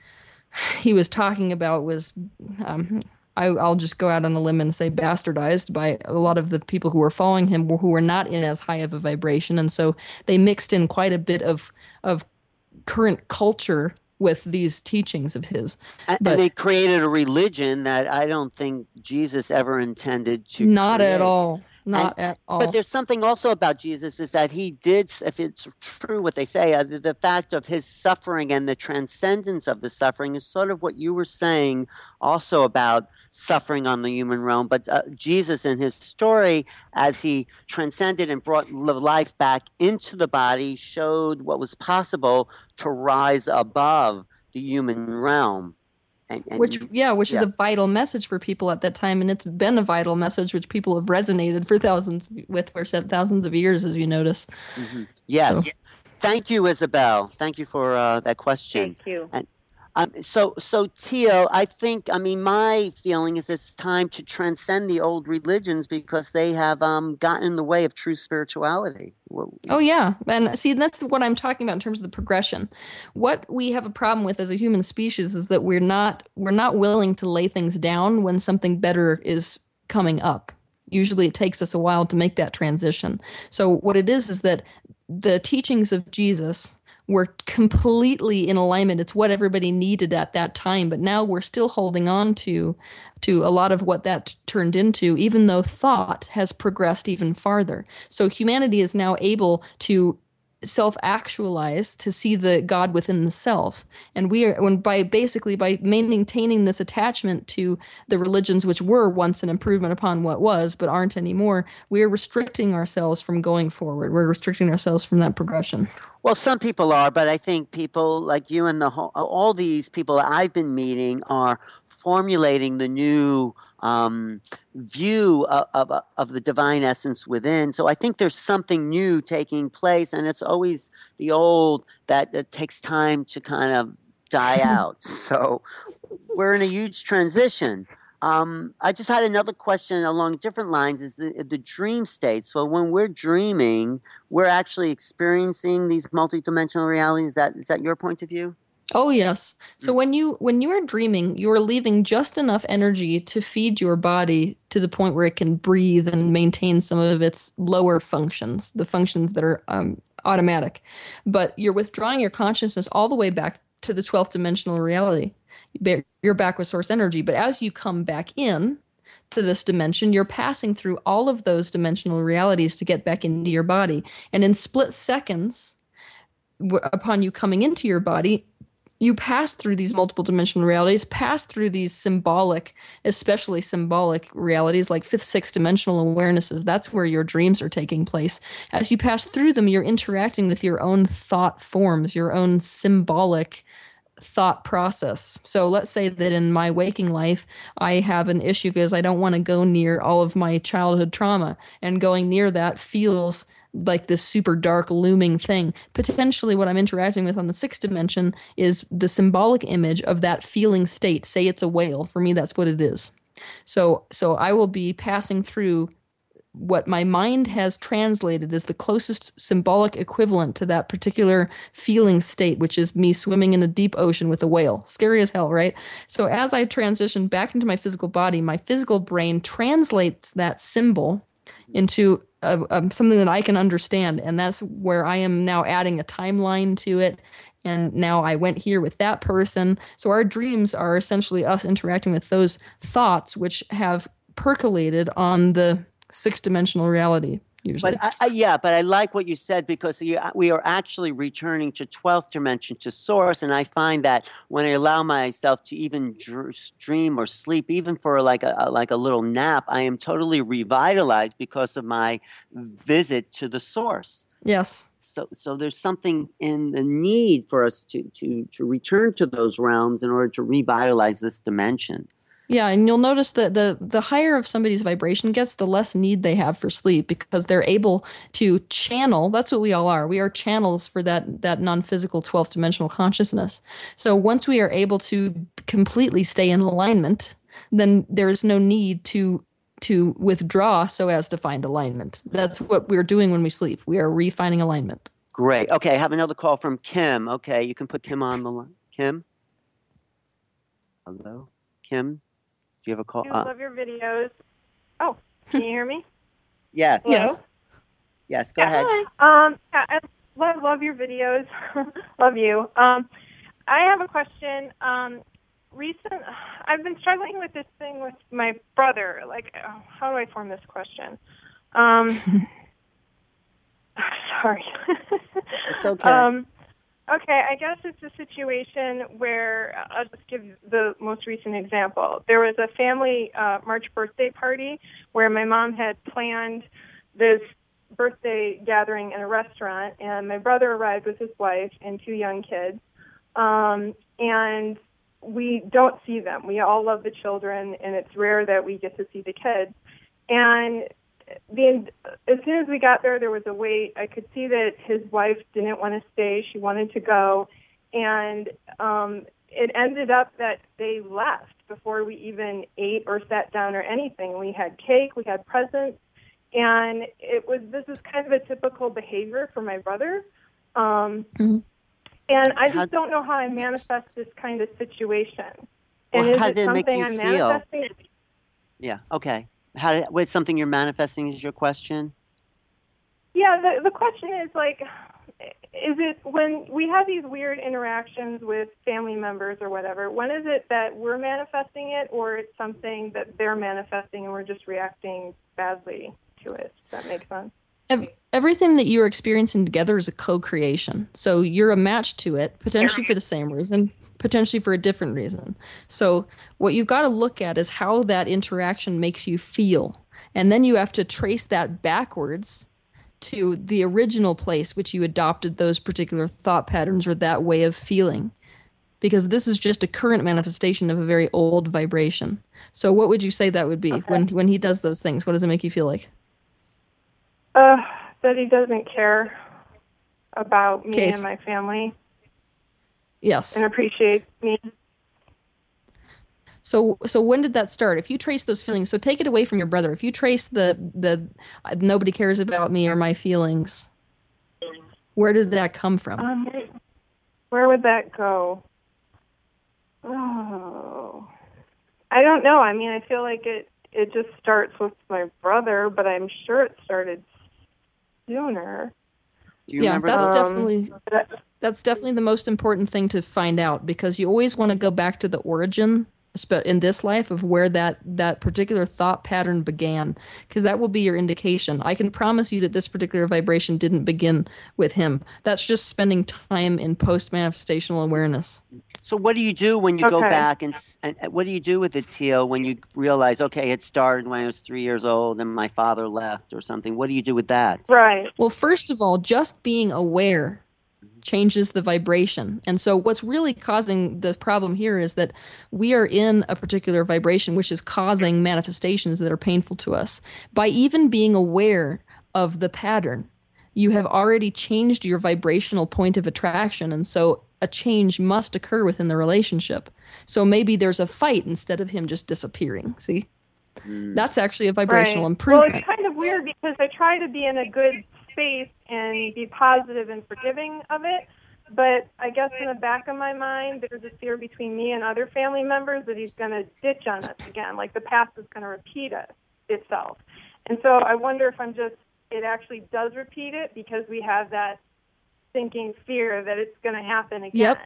Speaker 2: he was talking about was um, I, I'll just go out on a limb and say bastardized by a lot of the people who were following him who were not in as high of a vibration. And so they mixed in quite a bit of, of current culture with these teachings of his.
Speaker 1: And,
Speaker 2: But
Speaker 1: and they created a religion that I don't think Jesus ever intended to
Speaker 2: not at
Speaker 1: create.
Speaker 2: all. Not
Speaker 1: And
Speaker 2: at
Speaker 1: but
Speaker 2: all.
Speaker 1: there's something also about Jesus is that he did, if it's true what they say, uh, the, the fact of his suffering and the transcendence of the suffering is sort of what you were saying also about suffering on the human realm. But uh, Jesus in his story, as he transcended and brought life back into the body, showed what was possible to rise above the human realm. And, and
Speaker 2: Which, yeah, which is
Speaker 1: yeah.
Speaker 2: a vital message for people at that time, and it's been a vital message which people have resonated for thousands with for thousands of years, as you notice.
Speaker 1: Mm-hmm. Yes.
Speaker 2: So,
Speaker 1: Thank you, Isabel. Thank you for uh, that question.
Speaker 3: Thank you.
Speaker 1: And Um, so, so Teal, I think, I mean, my feeling is it's time to transcend the old religions because they have um, gotten in the way of true spirituality. Well,
Speaker 2: Oh yeah, and see that's what I'm talking about in terms of the progression. What we have a problem with as a human species is that we're not we're not willing to lay things down when something better is coming up. Usually it takes us a while to make that transition. So what it is is that the teachings of Jesus were completely in alignment. It's what everybody needed at that time, but now we're still holding on to to a lot of what that turned into, even though thought has progressed even farther. So humanity is now able to self-actualize, to see the God within the self. And we are, when by basically by maintaining this attachment to the religions which were once an improvement upon what was, but aren't anymore, we are restricting ourselves from going forward. We're restricting ourselves from that progression.
Speaker 1: well, some people are, but I think people like you and the whole, all these people I've been meeting are formulating the new um, view of, of of the divine essence within. So I think there's something new taking place, and it's always the old that that takes time to kind of die out. So we're in a huge transition. Um, I just had another question along different lines. Is the the dream state? So when we're dreaming, we're actually experiencing these multidimensional realities. Is that is that your point of view?
Speaker 2: Oh yes. So
Speaker 1: Mm.
Speaker 2: when you when you are dreaming, you are leaving just enough energy to feed your body to the point where it can breathe and maintain some of its lower functions, the functions that are um, automatic. But you're withdrawing your consciousness all the way back to the twelfth dimensional reality. Ba- You're back with source energy. But as you come back in to this dimension, you're passing through all of those dimensional realities to get back into your body. And in split seconds, w- upon you coming into your body, you pass through these multiple dimensional realities, pass through these symbolic, especially symbolic realities like fifth, sixth dimensional awarenesses. That's where your dreams are taking place. As you pass through them, you're interacting with your own thought forms, your own symbolic thought process. So let's say that in my waking life, I have an issue because I don't want to go near all of my childhood trauma, and going near that feels like this super dark looming thing. Potentially what I'm interacting with on the sixth dimension is the symbolic image of that feeling state. Say it's a whale. For me, that's what it is. So so I will be passing through what my mind has translated as the closest symbolic equivalent to that particular feeling state, which is me swimming in a deep ocean with a whale. Scary as hell, right? So as I transition back into my physical body, my physical brain translates that symbol into a, a, something that I can understand. And that's where I am now adding a timeline to it. And now I went here with that person. So our dreams are essentially us interacting with those thoughts which have percolated on the six dimensional reality
Speaker 1: But
Speaker 2: usually.
Speaker 1: I, I, yeah, but I like what you said because you, we are actually returning to twelfth dimension, to source, and I find that when I allow myself to even dr- dream or sleep, even for like a, a like a little nap, I am totally revitalized because of my visit to the source.
Speaker 2: Yes.
Speaker 1: So, so there's something in the need for us to to to return to those realms in order to revitalize this dimension.
Speaker 2: Yeah, and you'll notice that the the higher of somebody's vibration gets, the less need they have for sleep because they're able to channel. That's what we all are. We are channels for that that non-physical twelfth dimensional consciousness. So once we are able to completely stay in alignment, then there is no need to to withdraw so as to find alignment. That's what we're doing when we sleep. We are refining alignment.
Speaker 1: Great. Okay, I have another call from Kim. Okay, you can put Kim on the line. Kim? Hello? Kim? Do you have a call?
Speaker 4: I
Speaker 1: Uh,
Speaker 4: love your videos. Oh, can you hear me?
Speaker 1: yes.
Speaker 4: Hello?
Speaker 2: Yes.
Speaker 1: Yes, go
Speaker 4: Yeah.
Speaker 1: ahead.
Speaker 4: Um, yeah, I love, love your videos. Love you. Um, I have a question. Um, recent, I've been struggling with this thing with my brother. Like, uh, how do I form this question? Um, sorry.
Speaker 1: It's okay.
Speaker 4: Um, okay, I guess it's a situation where uh, I'll just give the most recent example. There was a family uh, March birthday party where my mom had planned this birthday gathering in a restaurant, and my brother arrived with his wife and two young kids. Um, and we don't see them. We all love the children, and it's rare that we get to see the kids. And the, as soon as we got there, there was a wait. I could see that his wife didn't want to stay. She wanted to go. And um, it ended up that they left before we even ate or sat down or anything. We had cake, we had presents, and it was this is kind of a typical behavior for my brother. Um, mm-hmm. And I just how, don't know how I manifest this kind of situation. And
Speaker 1: well,
Speaker 4: is
Speaker 1: how
Speaker 4: it
Speaker 1: did it
Speaker 4: something
Speaker 1: make you
Speaker 4: I'm
Speaker 1: feel?
Speaker 4: manifesting?
Speaker 1: Yeah, okay. How did, wait, something you're manifesting is your question?
Speaker 4: Yeah, the the question is like, is it when we have these weird interactions with family members or whatever, when is it that we're manifesting it, or it's something that they're manifesting and we're just reacting badly to it? Does that make sense?
Speaker 2: Everything that you're experiencing together is a co-creation. So you're a match to it, potentially for the same reason, potentially for a different reason. So what you've got to look at is how that interaction makes you feel. And then you have to trace that backwards to the original place which you adopted those particular thought patterns or that way of feeling. Because this is just a current manifestation of a very old vibration. So what would you say that would be? Okay. when when he does those things? What does it make you feel like?
Speaker 4: Uh, that he doesn't care about me
Speaker 2: okay.
Speaker 4: and my family.
Speaker 2: Yes.
Speaker 4: And appreciates me.
Speaker 2: So so when did that start? If you trace those feelings, so take it away from your brother. If you trace the, the uh, nobody cares about me or my feelings, where did that come from?
Speaker 4: Um, where would that go? Oh, I don't know. I mean, I feel like it, it just starts with my brother, but I'm sure it started sooner.
Speaker 1: Do you
Speaker 2: yeah,
Speaker 1: remember
Speaker 2: that's
Speaker 1: um,
Speaker 2: definitely that's definitely the most important thing to find out, because you always want to go back to the origin in this life of where that that particular thought pattern began, because that will be your indication. I can promise you that this particular vibration didn't begin with him. That's just spending time in post-manifestational awareness.
Speaker 1: So what do you do when you
Speaker 4: okay.
Speaker 1: go back and, and what do you do with it, Teal, when you realize, okay, it started when I was three years old and my father left or something? What do you do with that?
Speaker 4: Right.
Speaker 2: Well, first of all, just being aware changes the vibration. And so what's really causing the problem here is that we are in a particular vibration which is causing manifestations that are painful to us. By even being aware of the pattern, you have already changed your vibrational point of attraction, and so a change must occur within the relationship. So maybe there's a fight instead of him just disappearing. See? Mm. That's actually a vibrational
Speaker 4: right.
Speaker 2: improvement.
Speaker 4: Well, it's kind of weird because I try to be in a good space and be positive and forgiving of it, but I guess in the back of my mind there's a fear between me and other family members that he's going to ditch on us again, like the past is going to repeat it, itself. And so I wonder if I'm just, it actually does repeat it because we have that thinking fear that it's going to happen again.
Speaker 2: Yep.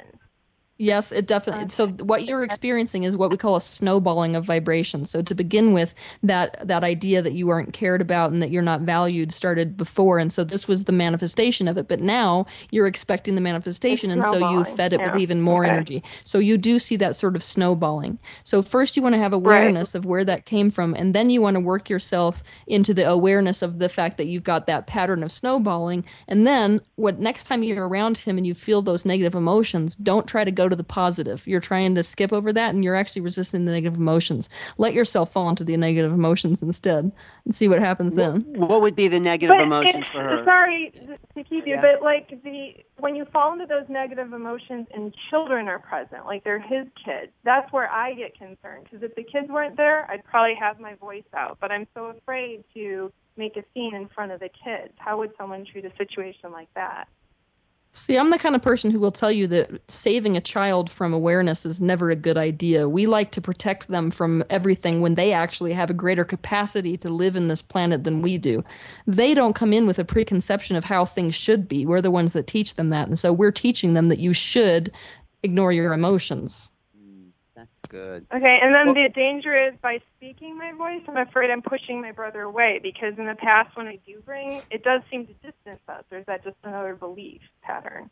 Speaker 2: Yes, it definitely. So what you're experiencing is what we call a snowballing of vibration. So to begin with, that that idea that you aren't cared about and that you're not valued started before, and so this was the manifestation of it. But now you're expecting the manifestation, and so you fed it yeah. with even more okay. energy. So you do see that sort of snowballing. So first you want to have awareness right. of where that came from, and then you want to work yourself into the awareness of the fact that you've got that pattern of snowballing. And then what next time you're around him and you feel those negative emotions, don't try to go to the positive. You're trying to skip over that, and you're actually resisting the negative emotions. Let yourself fall into the negative emotions instead and see what happens then.
Speaker 1: What would be the negative
Speaker 4: but
Speaker 1: emotions
Speaker 4: it,
Speaker 1: for her?
Speaker 4: Sorry to keep you,
Speaker 1: yeah.
Speaker 4: but like the when you fall into those negative emotions and children are present, like they're his kids, that's where I get concerned. Because if the kids weren't there, I'd probably have my voice out. But I'm so afraid to make a scene in front of the kids. How would someone treat a situation like that?
Speaker 2: See, I'm the kind of person who will tell you that saving a child from awareness is never a good idea. We like to protect them from everything when they actually have a greater capacity to live in this planet than we do. They don't come in with a preconception of how things should be. We're the ones that teach them that. And so we're teaching them that you should ignore your emotions.
Speaker 1: That's good.
Speaker 4: Okay, and then
Speaker 1: well,
Speaker 4: the danger is by speaking my voice, I'm afraid I'm pushing my brother away, because in the past when I do bring, it does seem to distance us. Or is that just another belief pattern?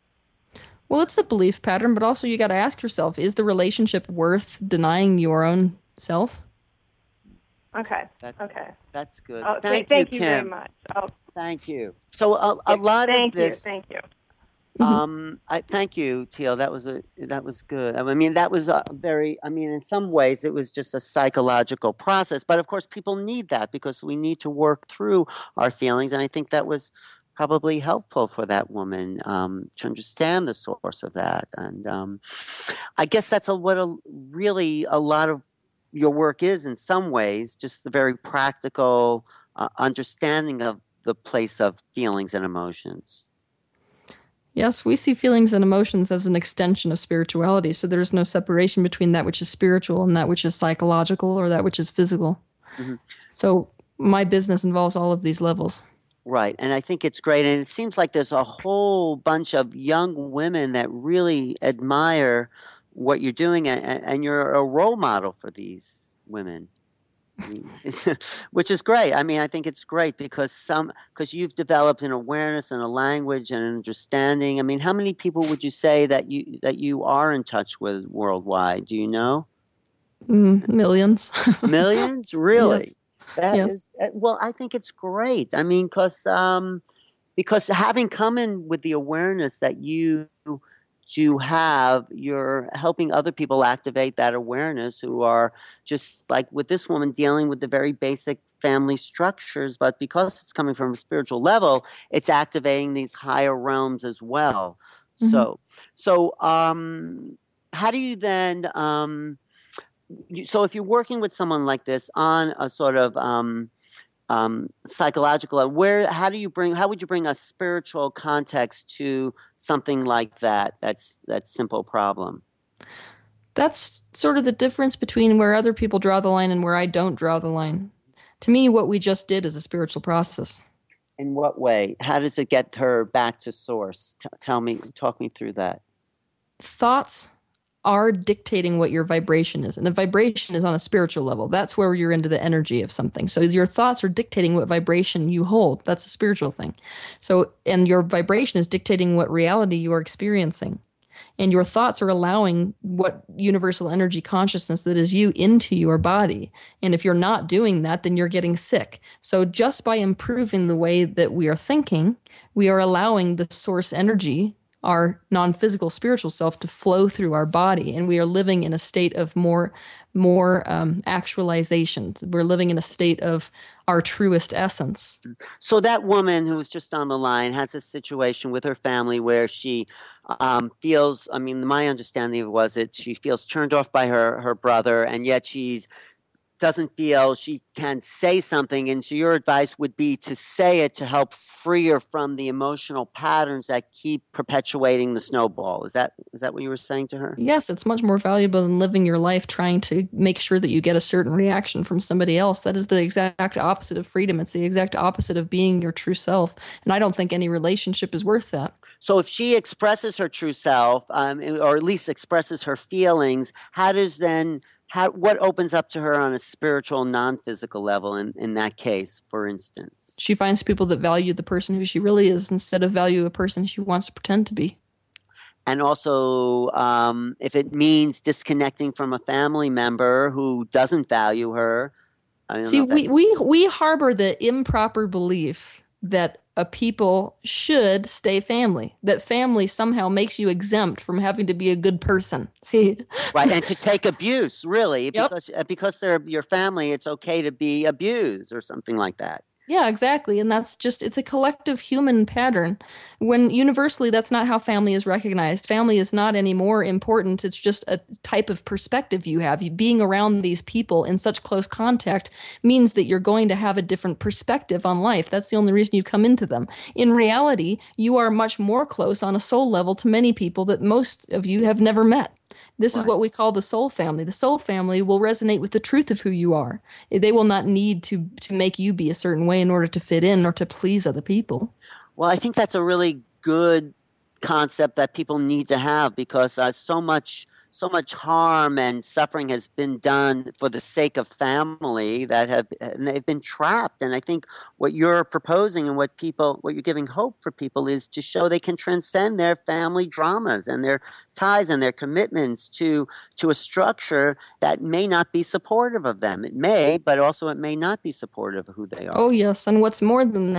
Speaker 2: Well, it's a belief pattern, but also you got to ask yourself, is the relationship worth denying your own self?
Speaker 4: Okay,
Speaker 1: that's,
Speaker 4: okay.
Speaker 1: That's good.
Speaker 4: Oh,
Speaker 1: thank,
Speaker 4: thank
Speaker 1: you,
Speaker 4: you
Speaker 1: Kim.
Speaker 4: very much. Oh.
Speaker 1: Thank you. So a, a lot
Speaker 4: thank
Speaker 1: of this...
Speaker 4: Thank you, thank you.
Speaker 1: Um, I thank you, Teal. That was a that was good. I mean, that was a very. I mean, in some ways, it was just a psychological process. But of course, people need that because we need to work through our feelings. And I think that was probably helpful for that woman um, to understand the source of that. And um, I guess that's a, what a, really a lot of your work is in some ways, just the very practical uh, understanding of the place of feelings and emotions.
Speaker 2: Yes, we see feelings and emotions as an extension of spirituality. So there's no separation between that which is spiritual and that which is psychological or that which is physical. Mm-hmm. So my business involves all of these levels.
Speaker 1: Right. And I think it's great. And it seems like there's a whole bunch of young women that really admire what you're doing. And, and you're a role model for these women. Which is great. I mean, I think it's great because some because you've developed an awareness and a language and an understanding. I mean, how many people would you say that you that you are in touch with worldwide? Do you know?
Speaker 2: Mm, millions.
Speaker 1: Millions, really?
Speaker 2: Yes.
Speaker 1: That
Speaker 2: yes.
Speaker 1: is well. I think it's great. I mean, because um, because having come in with the awareness that you. You have, you're helping other people activate that awareness who are just like with this woman dealing with the very basic family structures, but because it's coming from a spiritual level, it's activating these higher realms as well. Mm-hmm. So, so um, how do you then, um, you, so if you're working with someone like this on a sort of, um, Um, psychological, where how do you bring how would you bring a spiritual context to something like that that's that simple problem?
Speaker 2: That's sort of the difference between where other people draw the line and where I don't draw the line. To me, what we just did is a spiritual process.
Speaker 1: In what way? How does it get her back to source? T- tell me, talk me through that.
Speaker 2: Thoughts are dictating what your vibration is. And the vibration is on a spiritual level. That's where you're into the energy of something. So your thoughts are dictating what vibration you hold. That's a spiritual thing. So, and your vibration is dictating what reality you are experiencing. And your thoughts are allowing what universal energy consciousness that is you into your body. And if you're not doing that, then you're getting sick. So just by improving the way that we are thinking, we are allowing the source energy, our non-physical spiritual self, to flow through our body, and we are living in a state of more more um, actualization. We're living in a state of our truest essence.
Speaker 1: So that woman who was just on the line has a situation with her family where she um, feels, I mean, my understanding was it, she feels turned off by her, her brother, and yet she's doesn't feel she can say something, and so your advice would be to say it to help free her from the emotional patterns that keep perpetuating the snowball. Is that is that what you were saying to her?
Speaker 2: Yes, it's much more valuable than living your life trying to make sure that you get a certain reaction from somebody else. That is the exact opposite of freedom. It's the exact opposite of being your true self, and I don't think any relationship is worth that.
Speaker 1: So if she expresses her true self, um, or at least expresses her feelings, how does then How, what opens up to her on a spiritual, non-physical level in, in that case, for instance?
Speaker 2: She finds people that value the person who she really is instead of value a person she wants to pretend to be.
Speaker 1: And also, um, if it means disconnecting from a family member who doesn't value her. I don't
Speaker 2: See,
Speaker 1: know
Speaker 2: we, we, we harbor the improper belief that a people should stay family, that family somehow makes you exempt from having to be a good person. See?
Speaker 1: Right, and to take abuse, really,
Speaker 2: Yep.
Speaker 1: because because they're your family, it's okay to be abused or something like that.
Speaker 2: Yeah, exactly. And that's just, it's a collective human pattern. When universally, that's not how family is recognized. Family is not any more important. It's just a type of perspective you have. You, being around these people in such close contact means that you're going to have a different perspective on life. That's the only reason you come into them. In reality, you are much more close on a soul level to many people that most of you have never met. This
Speaker 1: Right.
Speaker 2: is what we call the soul family. The soul family will resonate with the truth of who you are. They will not need to to make you be a certain way in order to fit in or to please other people.
Speaker 1: Well, I think that's a really good concept that people need to have because uh, so much so much harm and suffering has been done for the sake of family that have and they've been trapped. And I think what you're proposing and what people what you're giving hope for people is to show they can transcend their family dramas and their ties and their commitments to to a structure that may not be supportive of them. It may, but also it may not be supportive of who they are.
Speaker 2: Oh, yes. And what's more than that,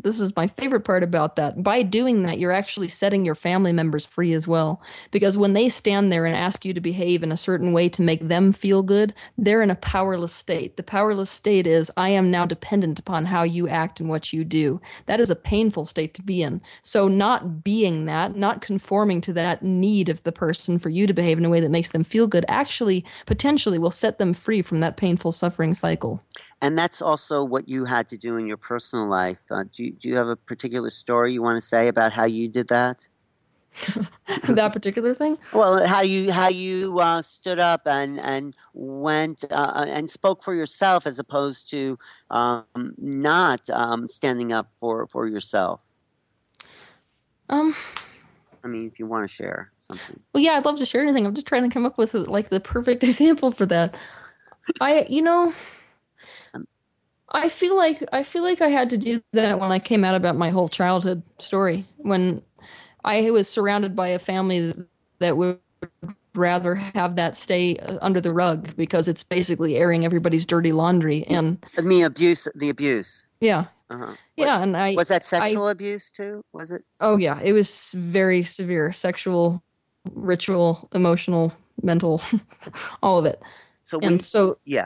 Speaker 2: this is my favorite part about that. By doing that, you're actually setting your family members free as well. Because when they stand there and ask you to behave in a certain way to make them feel good, they're in a powerless state. The powerless state is, I am now dependent upon how you act and what you do. That is a painful state to be in. So not being that, not conforming to that need of the person for you to behave in a way that makes them feel good, actually potentially will set them free from that painful suffering cycle.
Speaker 1: And that's also what you had to do in your personal life. Uh, do, you, do you have a particular story you want to say about how you did that?
Speaker 2: That particular thing?
Speaker 1: Well, how you how you uh, stood up and and went uh, and spoke for yourself as opposed to um, not um, standing up for, for yourself.
Speaker 2: Um.
Speaker 1: I mean, if you want to share something.
Speaker 2: Well, yeah, I'd love to share anything. I'm just trying to come up with like the perfect example for that. I, you know. I feel like I feel like I had to do that when I came out about my whole childhood story. When I was surrounded by a family that would rather have that stay under the rug because it's basically airing everybody's dirty laundry. And
Speaker 1: I mean, abuse, the abuse.
Speaker 2: Yeah.
Speaker 1: Uh-huh.
Speaker 2: Yeah,
Speaker 1: What,
Speaker 2: and I
Speaker 1: was that sexual
Speaker 2: I
Speaker 1: abuse too? Was it?
Speaker 2: oh yeah, it was very severe, sexual, ritual, emotional, mental, all of it.
Speaker 1: So
Speaker 2: And
Speaker 1: when,
Speaker 2: so
Speaker 1: yeah.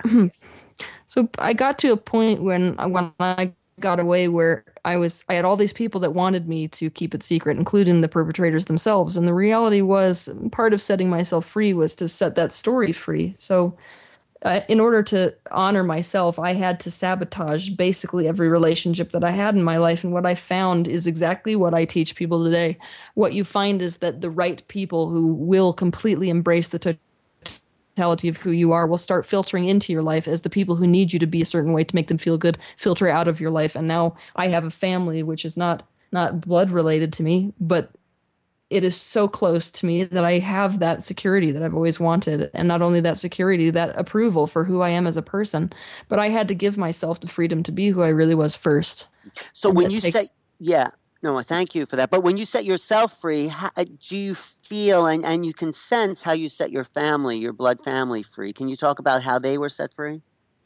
Speaker 2: So I got to a point when when I got away where I was I had all these people that wanted me to keep it secret, including the perpetrators themselves. And the reality was part of setting myself free was to set that story free. So uh, in order to honor myself, I had to sabotage basically every relationship that I had in my life. And what I found is exactly what I teach people today. What you find is that the right people who will completely embrace the totality of who you are will start filtering into your life as the people who need you to be a certain way to make them feel good filter out of your life. And now I have a family which is not not blood related to me, but it is so close to me that I have that security that I've always wanted. And not only that security, that approval for who I am as a person, but I had to give myself the freedom to be who I really was first.
Speaker 1: So
Speaker 2: And
Speaker 1: when
Speaker 2: that
Speaker 1: you
Speaker 2: takes
Speaker 1: say, yeah, no, thank you for that. But when you set yourself free, how, uh, do you feel and, and you can sense how you set your family, your blood family free? Can you talk about how they were set free?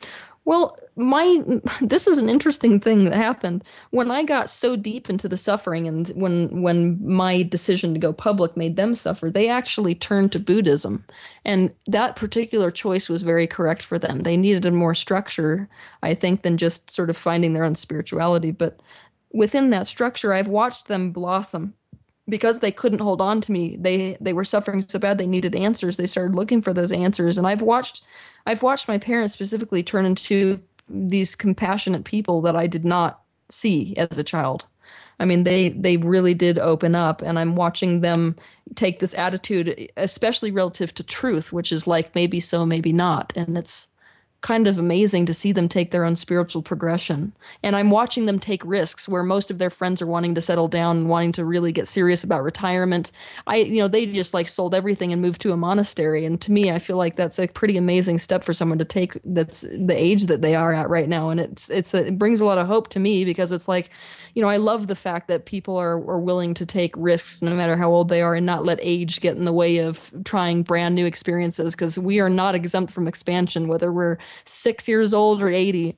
Speaker 2: Well, my this is an interesting thing that happened when I got so deep into the suffering, and when when my decision to go public made them suffer. They actually turned to Buddhism, and that particular choice was very correct for them. They needed a more structure, I think, than just sort of finding their own spirituality. But within that structure, I've watched them blossom because they couldn't hold on to me. They they were suffering so bad they needed answers. They started looking for those answers, and I've watched I've watched my parents specifically turn into these compassionate people that I did not see as a child. I mean, they they really did open up, and I'm watching them take this attitude, especially relative to truth, which is like maybe so, maybe not, and it's kind of amazing to see them take their own spiritual progression. And I'm watching them take risks where most of their friends are wanting to settle down and wanting to really get serious about retirement. I, you know, they just like sold everything and moved to a monastery. And to me, I feel like that's a pretty amazing step for someone to take that's the age that they are at right now. And it's, it's, a, it brings a lot of hope to me because it's like, you know, I love the fact that people are, are willing to take risks no matter how old they are and not let age get in the way of trying brand new experiences, because we are not exempt from expansion, whether we're six years old or eighty.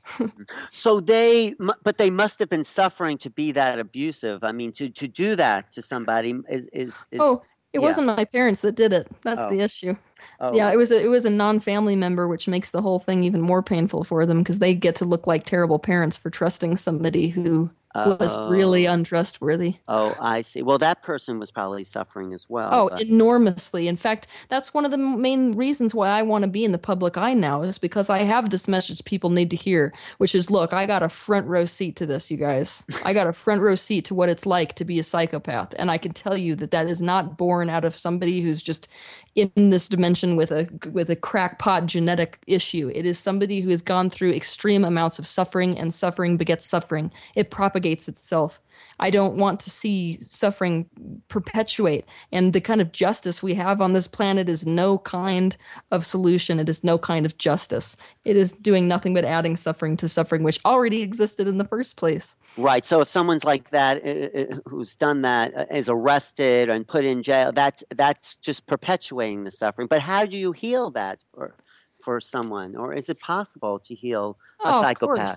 Speaker 1: So they, mu- but they must have been suffering to be that abusive. I mean, to, to do that to somebody is, is, is
Speaker 2: Oh, it
Speaker 1: yeah.
Speaker 2: wasn't my parents that did it. That's
Speaker 1: Oh.
Speaker 2: the issue.
Speaker 1: Oh,
Speaker 2: Yeah, it was a, it was a non-family member, which makes the whole thing even more painful for them because they get to look like terrible parents for trusting somebody who was really
Speaker 1: oh,
Speaker 2: untrustworthy.
Speaker 1: oh, I see. Well, that person was probably suffering as well,
Speaker 2: Oh,
Speaker 1: but
Speaker 2: enormously. In fact, that's one of the main reasons why I want to be in the public eye now, is because I have this message people need to hear, which is, look, I got a front row seat to this, you guys. I got a front row seat to what it's like to be a psychopath. And I can tell you that that is not born out of somebody who's just in this dimension with a with a crackpot genetic issue. It is somebody who has gone through extreme amounts of suffering, and suffering begets suffering. It propagates itself. I don't want to see suffering perpetuate. And the kind of justice we have on this planet is no kind of solution. It is no kind of justice. It is doing nothing but adding suffering to suffering, which already existed in the first place.
Speaker 1: right. So if someone's like that, uh, uh, who's done that, uh, is arrested and put in jail, that's that's just perpetuating the suffering. But how do you heal that for for someone, or is it possible to heal a
Speaker 2: Oh, of
Speaker 1: psychopath?
Speaker 2: course.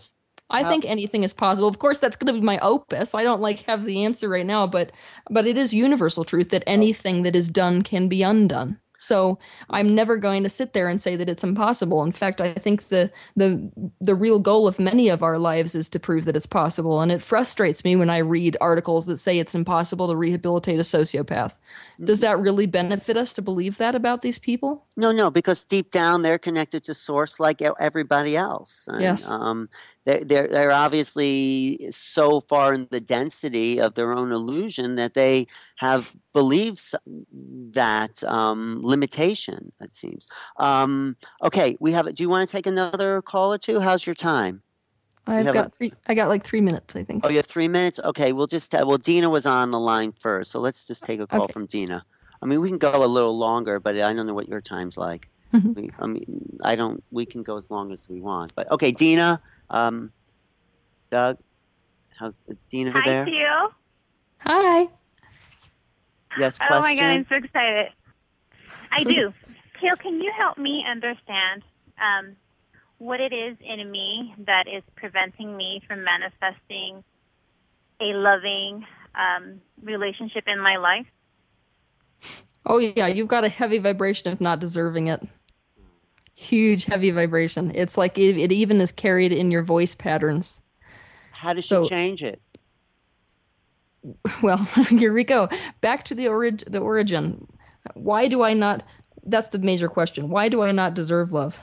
Speaker 2: I
Speaker 1: How,
Speaker 2: think anything is possible. Of course, that's going to be my opus. I don't like have the answer right now, but but it is universal truth that
Speaker 1: oh,
Speaker 2: anything that is done can be undone. So I'm never going to sit there and say that it's impossible. In fact, I think the the the real goal of many of our lives is to prove that it's possible. And it frustrates me when I read articles that say it's impossible to rehabilitate a sociopath. Does that really benefit us to believe that about these people?
Speaker 1: no, no, because deep down they're connected to source like e- everybody else, and
Speaker 2: Yes.
Speaker 1: um, they they're they're obviously so far in the density of their own illusion that they have beliefs that um, limitation. It seems. Um, okay, we have. Do you want to take another call or two? How's your time? Do you
Speaker 2: I've
Speaker 1: have a?
Speaker 2: got three I got like three minutes, I
Speaker 1: Oh,
Speaker 2: think.
Speaker 1: you have three minutes. Okay, we'll just. Uh, well, Dina was on the line first, so let's just take a call
Speaker 2: Okay.
Speaker 1: from Dina. I mean, we can go a little longer, but I don't know what your time's like. We, I mean, I don't. We can go as long as we want. But okay, Dina, um, Doug, how's is Dina
Speaker 3: Hi,
Speaker 1: there?
Speaker 3: Theo.
Speaker 2: Hi.
Speaker 1: Yes,
Speaker 3: Oh my God, I'm
Speaker 1: question.
Speaker 3: so excited. I do. Theo, can you help me understand um, what it is in me that is preventing me from manifesting a loving um, relationship in my life?
Speaker 2: Oh yeah, you've got a heavy vibration of not deserving it. Huge heavy vibration. It's like it, it even is carried in your voice patterns.
Speaker 1: How does she
Speaker 2: So,
Speaker 1: change it?
Speaker 2: well, here we go. Back to the orig the origin. Why do I not, that's the major question. Why do I not deserve love?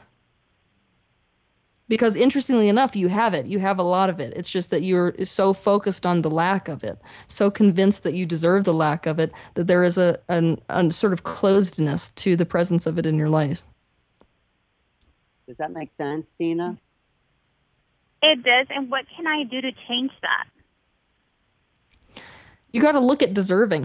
Speaker 2: Because interestingly enough, you have it. You have a lot of it. It's just that you're so focused on the lack of it, so convinced that you deserve the lack of it, that there is a, an, a sort of closedness to the presence of it in your life.
Speaker 1: Does that make sense, Dina?
Speaker 3: It does. And what can I do to change that?
Speaker 2: You got to look at deserving.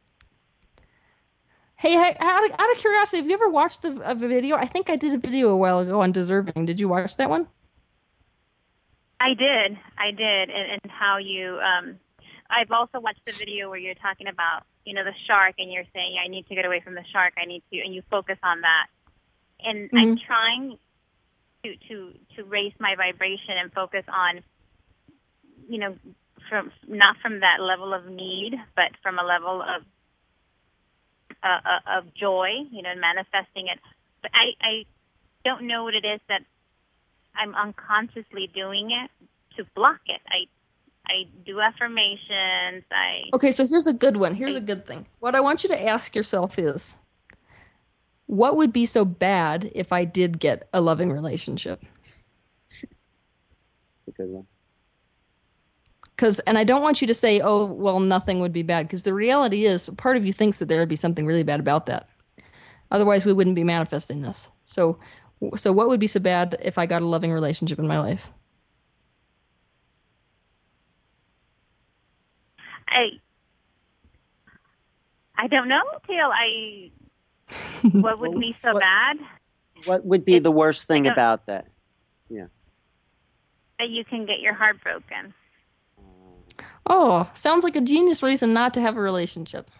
Speaker 2: Hey, hey, out of, out of curiosity, have you ever watched a, a video? I think I did a video a while ago on deserving. Did you watch that one?
Speaker 3: I did. I did. And, and how you, um, I've also watched the video where you're talking about, you know, the shark and you're saying, I need to get away from the shark. I need to, and you focus on that. And
Speaker 2: Mm-hmm.
Speaker 3: I'm trying to, to, to raise my vibration and focus on, you know, from not from that level of need, but from a level of uh, uh, of joy, you know, manifesting it. But I, I don't know what it is that I'm unconsciously doing it to block it. I I do affirmations. I,
Speaker 2: Okay, so here's a good one. Here's
Speaker 3: I
Speaker 2: a good thing. What I want you to ask yourself is, what would be so bad if I did get a loving relationship?
Speaker 1: It's a good one.
Speaker 2: Because, and I don't want you to say, oh, well, nothing would be bad. Because the reality is, part of you thinks that there would be something really bad about that. Otherwise, we wouldn't be manifesting this. So, so what would be so bad if I got a loving relationship in my life?
Speaker 3: I I don't know till I what would
Speaker 1: Well,
Speaker 3: be so
Speaker 1: what
Speaker 3: bad
Speaker 1: what would be
Speaker 3: if
Speaker 1: the worst
Speaker 3: I
Speaker 1: thing
Speaker 3: don't
Speaker 1: about that? Yeah.
Speaker 3: that you can get your heart broken.
Speaker 2: Oh, sounds like a genius reason not to have a relationship.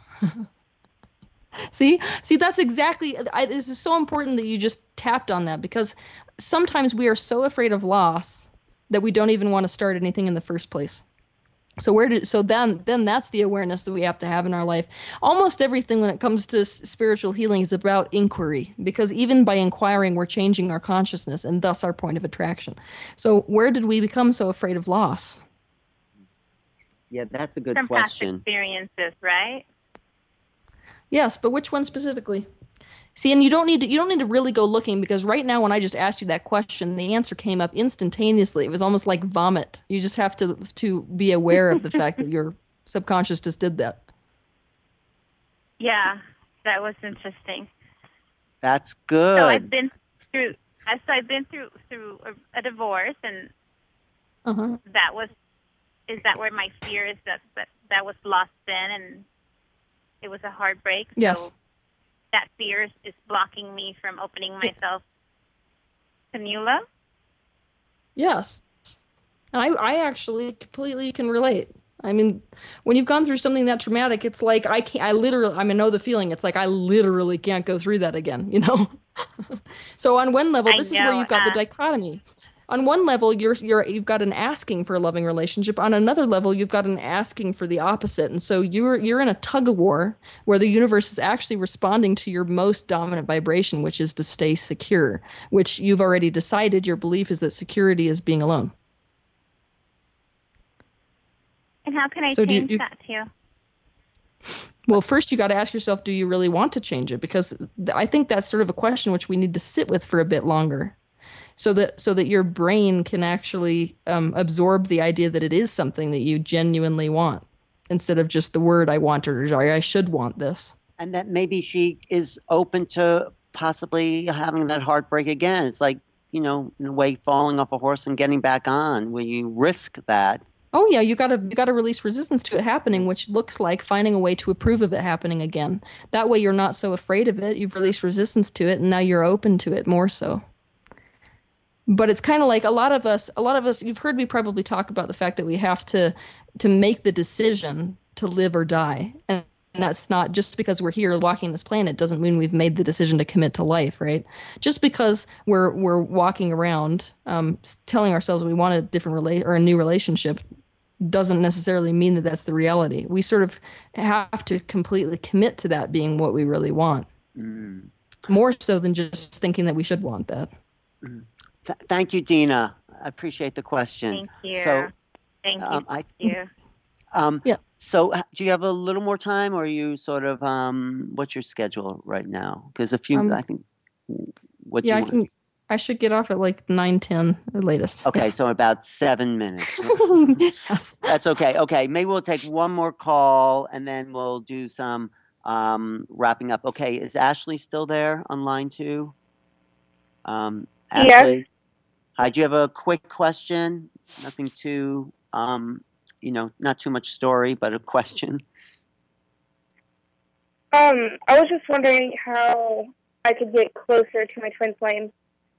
Speaker 2: See, see, that's exactly. I, this is so important that you just tapped on that because sometimes we are so afraid of loss that we don't even want to start anything in the first place. So where did so then then that's the awareness that we have to have in our life. Almost everything when it comes to s- spiritual healing is about inquiry because even by inquiring we're changing our consciousness and thus our point of attraction. So where did we become so afraid of loss?
Speaker 1: Yeah, that's a good
Speaker 3: From past
Speaker 1: question.
Speaker 3: experiences, right?
Speaker 2: Yes, but which one specifically? See, and you don't need to you don't need to really go looking because right now when I just asked you that question, the answer came up instantaneously. It was almost like vomit. You just have to to be aware of the fact that your subconscious just did that.
Speaker 3: Yeah, that was interesting.
Speaker 1: That's
Speaker 3: So I've
Speaker 1: good.
Speaker 3: been through. uh, So I've been through through a, a divorce, and
Speaker 2: Uh-huh.
Speaker 3: that was is that where my fear is that that that was lost then, and it was a heartbreak.
Speaker 2: Yes.
Speaker 3: So that fear is, is blocking me from opening myself to new love.
Speaker 2: Yes. And I I actually completely can relate. I mean, when you've gone through something that traumatic, it's like I can't I literally I mean, I know the feeling. It's like I literally can't go through that again, you know? So on one level,
Speaker 3: I
Speaker 2: this is where
Speaker 3: know.
Speaker 2: you've got the
Speaker 3: Uh,
Speaker 2: dichotomy. on one level you're you're you've got an asking for a loving relationship. On another level, you've got an asking for the opposite. And so you're you're in a tug of war where the universe is actually responding to your most dominant vibration, which is to stay secure, which you've already decided your belief is that security is being alone.
Speaker 3: And how can I
Speaker 2: So do you-
Speaker 3: change
Speaker 2: you-
Speaker 3: that too?
Speaker 2: Well, first you got to ask yourself, do you really want to change it? Because th- I think that's sort of a question which we need to sit with for a bit longer, so that so that your brain can actually um, absorb the idea that it is something that you genuinely want, instead of just the word "I want" or "I should want this."
Speaker 1: And that maybe she is open to possibly having that heartbreak again. It's like, you know, in a way, falling off a horse and getting back on, where you risk that.
Speaker 2: Oh yeah, you gotta you gotta release resistance to it happening, which looks like finding a way to approve of it happening again. That way, you're not so afraid of it. You've released resistance to it, and now you're open to it more so. But it's kind of like a lot of us, a lot of us, you've heard me probably talk about the fact that we have to to make the decision to live or die. And that's not just because we're here walking this planet doesn't mean we've made the decision to commit to life, right? Just because we're we're walking around um, telling ourselves we want a different rela- or a new relationship doesn't necessarily mean that that's the reality. We sort of have to completely commit to that being what we really want.
Speaker 1: Mm.
Speaker 2: More so than just thinking that we should want that.
Speaker 1: Mm. Th- thank you, Dina. I appreciate the question.
Speaker 3: Thank you.
Speaker 1: So,
Speaker 3: Thank
Speaker 1: um, I,
Speaker 3: you.
Speaker 1: um,
Speaker 2: Yeah.
Speaker 1: So, h- do you have a little more time, or are you sort of um, what's your schedule right now? Because a few,
Speaker 2: Um,
Speaker 1: I think. What do
Speaker 2: Yeah,
Speaker 1: you
Speaker 2: I
Speaker 1: want?
Speaker 2: can. I should get off at like nine ten at latest.
Speaker 1: Okay, so about seven minutes.
Speaker 2: Yes.
Speaker 1: That's okay. Okay, maybe we'll take one more call and then we'll do some um, wrapping up. Okay, is Ashley still there on line two? Um,
Speaker 4: Yes.
Speaker 1: Ashley, hi. Do you have a quick question? Nothing too, um, you know, not too much story, but a question.
Speaker 5: Um, I was just wondering how I could get closer to my twin flame.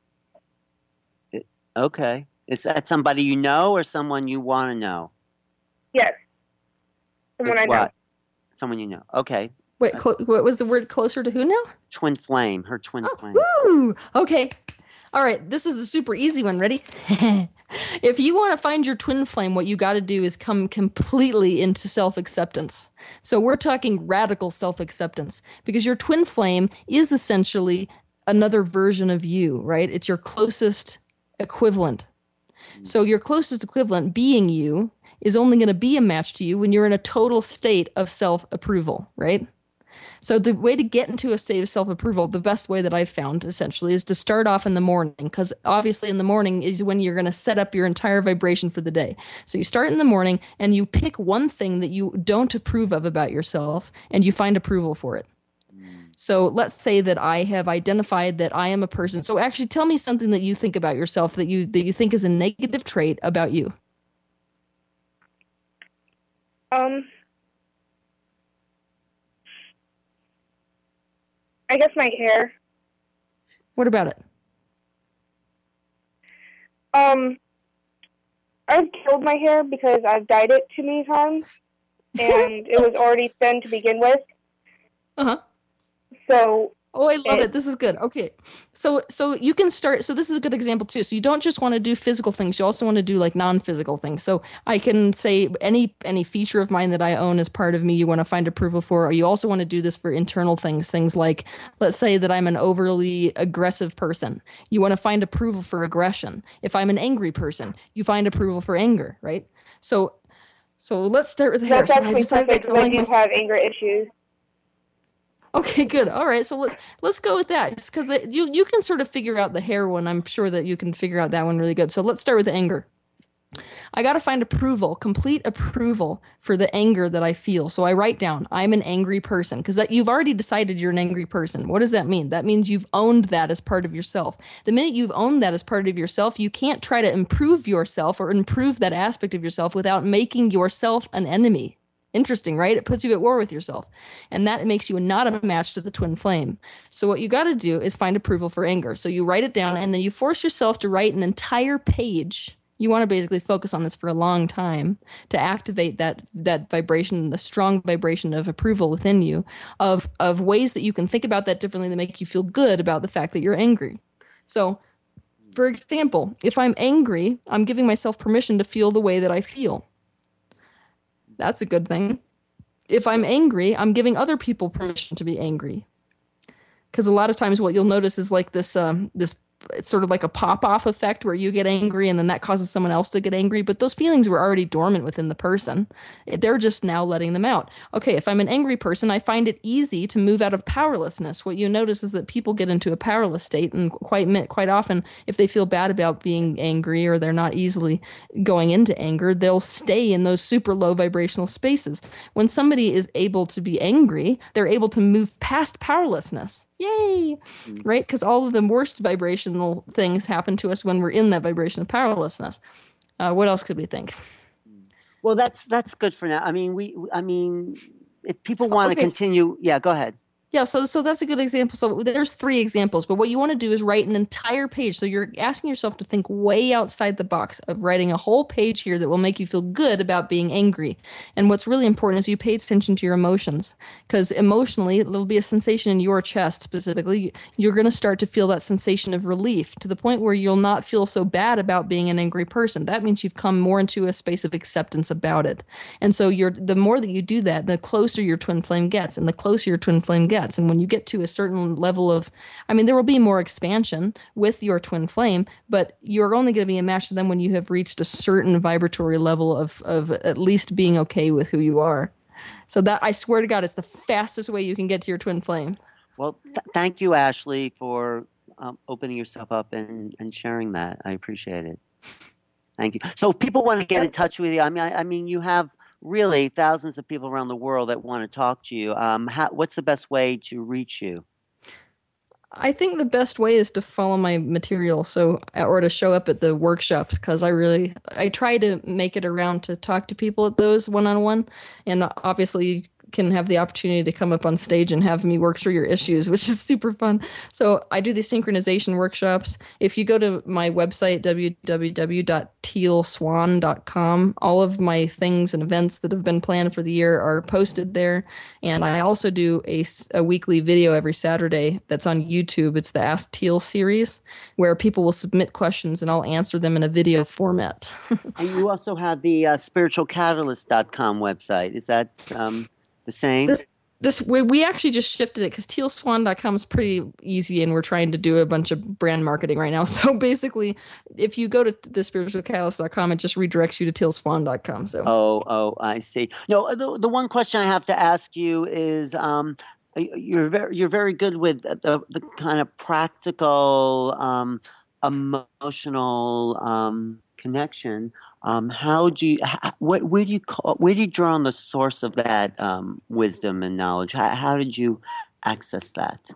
Speaker 1: Okay, is that somebody you know or someone you want to know?
Speaker 5: Yes. Someone I know.
Speaker 1: What? Someone you know. Okay,
Speaker 2: Wait, clo- what was the word closer to who now?
Speaker 1: twin flame. Her twin
Speaker 2: Oh,
Speaker 1: flame.
Speaker 2: woo! Okay. All right. This is a super easy one. Ready? If you want to find your twin flame, what you got to do is come completely into self-acceptance. So we're talking radical self-acceptance, because your twin flame is essentially another version of you, right? It's your closest equivalent. So your closest equivalent, being you, is only going to be a match to you when you're in a total state of self-approval, right? So the way to get into a state of self-approval, the best way that I've found essentially is to start off in the morning, because obviously in the morning is when you're going to set up your entire vibration for the day. So you start in the morning and you pick one thing that you don't approve of about yourself and you find approval for it. So let's say that I have identified that I am a person. So actually tell me something that you think about yourself that you that you think is a negative trait about you.
Speaker 5: Um, I guess my hair.
Speaker 2: What about it?
Speaker 5: Um, I've killed my hair because I've dyed it too many times, and it was already thin to begin with.
Speaker 2: Uh-huh.
Speaker 5: So,
Speaker 2: Oh, I love
Speaker 5: It-
Speaker 2: it. This is good. Okay. So so you can start, so this is a good example too. So you don't just want to do physical things, you also want to do like non-physical things. So I can say any any feature of mine that I own as part of me you want to find approval for, or you also want to do this for internal things, things like, let's say that I'm an overly aggressive person. You want to find approval for aggression. If I'm an angry person, you find approval for anger, right? So so let's start with hair.
Speaker 5: that's
Speaker 2: So I
Speaker 5: actually
Speaker 2: decided I
Speaker 5: perfect
Speaker 2: don't
Speaker 5: because I
Speaker 2: like
Speaker 5: do
Speaker 2: my-
Speaker 5: have anger issues.
Speaker 2: Okay, good. All right, so let's let's go with that, because you you can sort of figure out the hair one. I'm sure that you can figure out that one really good. So let's start with the anger. I got to find approval, complete approval for the anger that I feel. So I write down, I'm an angry person, because you've already decided you're an angry person. What does that mean? That means you've owned that as part of yourself. The minute you've owned that as part of yourself, you can't try to improve yourself or improve that aspect of yourself without making yourself an enemy. Interesting, right? It puts you at war with yourself. And that makes you not a match to the twin flame. So what you got to do is find approval for anger. So you write it down and then you force yourself to write an entire page. You want to basically focus on this for a long time to activate that that vibration, the strong vibration of approval within you, of of ways that you can think about that differently that make you feel good about the fact that you're angry. So For example, if I'm angry, I'm giving myself permission to feel the way that I feel. That's a good thing. If I'm angry, I'm giving other people permission to be angry. Because a lot of times what you'll notice is like this, um, this it's sort of like a pop-off effect where you get angry and then that causes someone else to get angry. But those feelings were already dormant within the person. They're just now letting them out. Okay, if I'm an angry person, I find it easy to move out of powerlessness. What you notice is that people get into a powerless state, and quite quite often, if they feel bad about being angry or they're not easily going into anger, they'll stay in those super low vibrational spaces. When somebody is able to be angry, they're able to move past powerlessness. Yay! Mm. Right? Because all of the worst vibrational things happen to us when we're in that vibration of powerlessness. Uh, what else could we think?
Speaker 1: Well, that's that's good for now. I mean, we. I mean, if people want
Speaker 2: okay.
Speaker 1: to continue, yeah, go ahead.
Speaker 2: Yeah, so so that's a good example. So there's three examples, but what you want to do is write an entire page. So you're asking yourself to think way outside the box of writing a whole page here that will make you feel good about being angry. And what's really important is you pay attention to your emotions, because emotionally, there'll be a sensation in your chest specifically. You're going to start to feel that sensation of relief to the point where you'll not feel so bad about being an angry person. That means you've come more into a space of acceptance about it. And so you're the more that you do that, the closer your twin flame gets, and the closer your twin flame gets. And when you get to a certain level of, I mean, there will be more expansion with your twin flame, but you're only going to be a match to them when you have reached a certain vibratory level of, of at least being okay with who you are. So that, I swear to God, it's the fastest way you can get to your twin flame.
Speaker 1: Well, th- thank you, Ashley, for um, opening yourself up and, and sharing that. I appreciate it. Thank you. So if people want to get in touch with you, I mean, I, I mean, you have really thousands of people around the world that want to talk to you. Um, how, what's the best way to reach you?
Speaker 2: I think the best way is to follow my material, so or to show up at the workshops, because I really I try to make it around to talk to people at those one-on-one, and obviously you can have the opportunity to come up on stage and have me work through your issues, which is super fun. So I do these synchronization workshops. If you go to my website, w w w dot teal swan dot com, all of my things and events that have been planned for the year are posted there. And I also do a, a weekly video every Saturday that's on YouTube. It's the Ask Teal series, where people will submit questions and I'll answer them in a video format.
Speaker 1: And you also have the uh, spiritual catalyst dot com website. Is that um, the same?
Speaker 2: This, this we, we actually just shifted it because teal swan dot com is pretty easy, and we're trying to do a bunch of brand marketing right now. So basically, if you go to the spiritual catalyst dot com, it just redirects you to teal swan dot com. So
Speaker 1: oh, oh, I see. No, the the one question I have to ask you is, um, you're very you're very good with the the kind of practical, um, emotional um, connection. Um, how do you? How, what, where do you call? Where do you draw on the source of that um, wisdom and knowledge? How, how did you access that?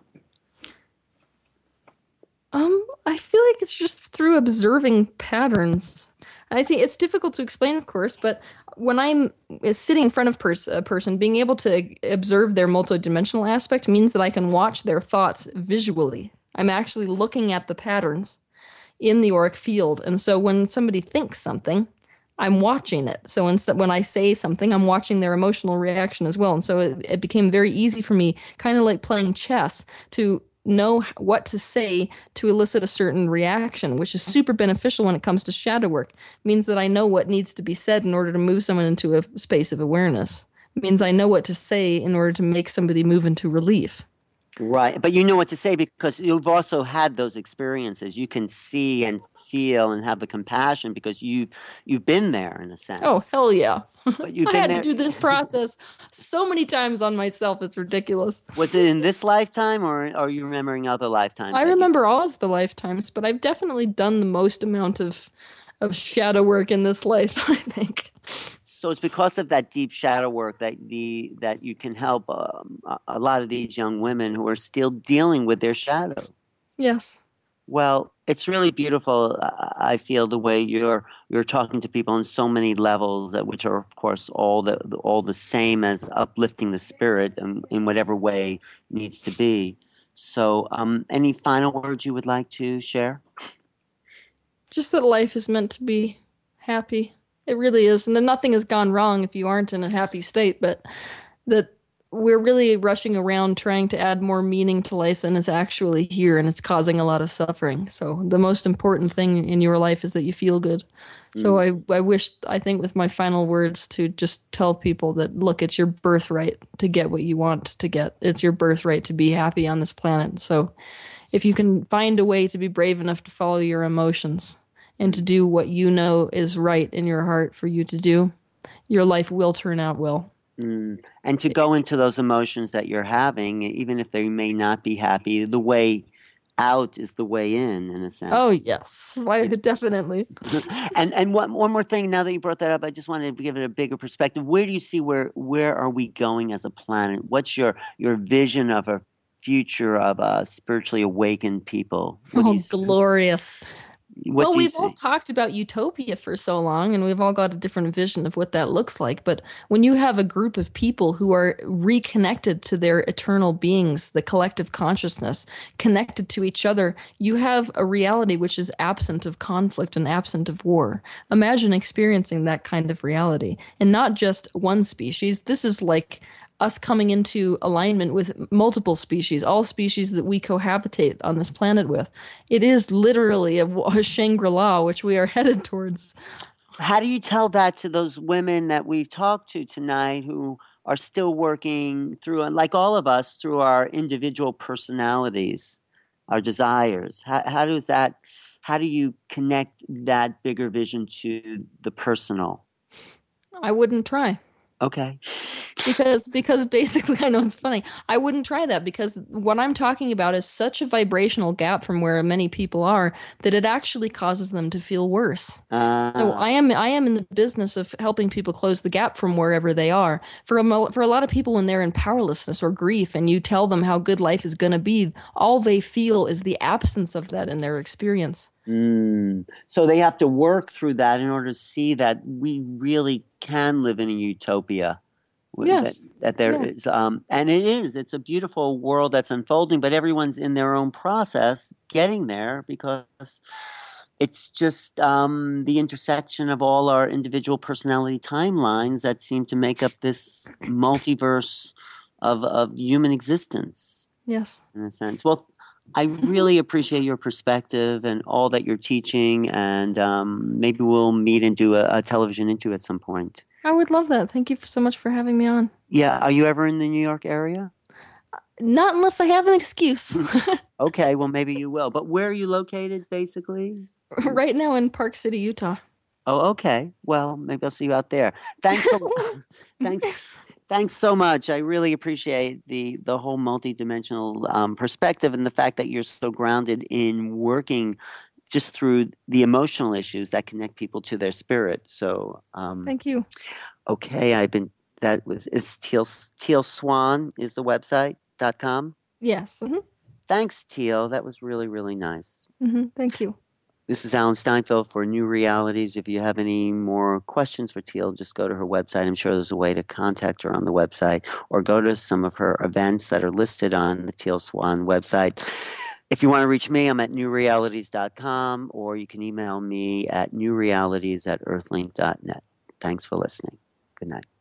Speaker 2: Um, I feel like it's just through observing patterns. I think it's difficult to explain, of course, but when I'm sitting in front of pers- a person, being able to observe their multidimensional aspect means that I can watch their thoughts visually. I'm actually looking at the patterns in the auric field. And so when somebody thinks something, I'm watching it. So when, when I say something, I'm watching their emotional reaction as well. And so it, it became very easy for me, kind of like playing chess, to know what to say to elicit a certain reaction, which is super beneficial when it comes to shadow work. It means that I know what needs to be said in order to move someone into a space of awareness. It means I know what to say in order to make somebody move into relief.
Speaker 1: Right. But you know what to say because you've also had those experiences. You can see and feel and have the compassion because you've, you've been there in a sense.
Speaker 2: Oh, hell yeah.
Speaker 1: But you've
Speaker 2: I
Speaker 1: been
Speaker 2: had
Speaker 1: there.
Speaker 2: to do this process so many times on myself. It's ridiculous.
Speaker 1: Was it in this lifetime or are you remembering other lifetimes?
Speaker 2: I remember you... all of the lifetimes, but I've definitely done the most amount of, of shadow work in this life, I think.
Speaker 1: So it's because of that deep shadow work that the that you can help um, a lot of these young women who are still dealing with their shadow.
Speaker 2: Yes.
Speaker 1: Well, it's really beautiful. I feel the way you're you're talking to people on so many levels, that which are of course all the all the same as uplifting the spirit in, in whatever way needs to be. So, um, any final words you would like to share?
Speaker 2: Just that life is meant to be happy. It really is. And then nothing has gone wrong if you aren't in a happy state, but that we're really rushing around trying to add more meaning to life than is actually here, and it's causing a lot of suffering. So the most important thing in your life is that you feel good. So
Speaker 1: Mm.
Speaker 2: I, I wish, I think with my final words to just tell people that, look, it's your birthright to get what you want to get. It's your birthright to be happy on this planet. So if you can find a way to be brave enough to follow your emotions and to do what you know is right in your heart for you to do, your life will turn out well.
Speaker 1: Mm. And to go into those emotions that you're having, even if they may not be happy, the way out is the way in, in a sense.
Speaker 2: Oh, yes. Why,
Speaker 1: It-
Speaker 2: definitely.
Speaker 1: and and one one more thing. Now that you brought that up, I just wanted to give it a bigger perspective. Where do you see where where are we going as a planet? What's your your vision of a future of uh, spiritually awakened people? What do
Speaker 2: Oh,
Speaker 1: you see?
Speaker 2: glorious.
Speaker 1: What
Speaker 2: Well,
Speaker 1: do you
Speaker 2: we've all
Speaker 1: see?
Speaker 2: talked about utopia for so long, and we've all got a different vision of what that looks like. But when you have a group of people who are reconnected to their eternal beings, the collective consciousness, connected to each other, you have a reality which is absent of conflict and absent of war. Imagine experiencing that kind of reality, and not just one species. This is like us coming into alignment with multiple species, all species that we cohabitate on this planet with. It is literally a, a Shangri-La, which we are headed towards.
Speaker 1: How do you tell that to those women that we've talked to tonight who are still working through, like all of us, through our individual personalities, our desires? How, how does that? How do you connect that bigger vision to the personal?
Speaker 2: I wouldn't try.
Speaker 1: Okay.
Speaker 2: because because basically I know it's funny. I wouldn't try that because what I'm talking about is such a vibrational gap from where many people are that it actually causes them to feel worse. So
Speaker 1: Uh,
Speaker 2: I am I am in the business of helping people close the gap from wherever they are. For a mo- for a lot of people when they're in powerlessness or grief and you tell them how good life is going to be, all they feel is the absence of that in their experience.
Speaker 1: mm. So they have to work through that in order to see that we really can live in a utopia. w- That
Speaker 2: Yes.
Speaker 1: that there
Speaker 2: Yeah.
Speaker 1: is, um, and it is. It's a beautiful world that's unfolding, but everyone's in their own process getting there because it's just um, the intersection of all our individual personality timelines that seem to make up this multiverse of of human existence,
Speaker 2: Yes.
Speaker 1: in a sense. Well, I really appreciate your perspective and all that you're teaching, and um, maybe we'll meet and do a, a television interview at some point.
Speaker 2: I would love that. Thank you for so much for having me on.
Speaker 1: Yeah, are you ever in the New York area?
Speaker 2: Not unless I have an excuse.
Speaker 1: Okay, well, maybe you will. But where are you located, basically?
Speaker 2: Right now in Park City, Utah.
Speaker 1: Oh, okay. Well, maybe I'll see you out there. Thanks a thanks thanks so much. I really appreciate the the whole multidimensional um, perspective and the fact that you're so grounded in working just through the emotional issues that connect people to their spirit. So, um,
Speaker 2: Thank you.
Speaker 1: okay, I've been that was it's Teal Teal Swan is the website dot com.
Speaker 2: Yes. hmm
Speaker 1: Thanks, Teal. That was really really nice.
Speaker 2: hmm Thank you.
Speaker 1: This is Alan Steinfeld for New Realities. If you have any more questions for Teal, just go to her website. I'm sure there's a way to contact her on the website or go to some of her events that are listed on the Teal Swan website. If you want to reach me, I'm at new realities dot com or you can email me at newrealities at earthlink dot net. Thanks for listening. Good night.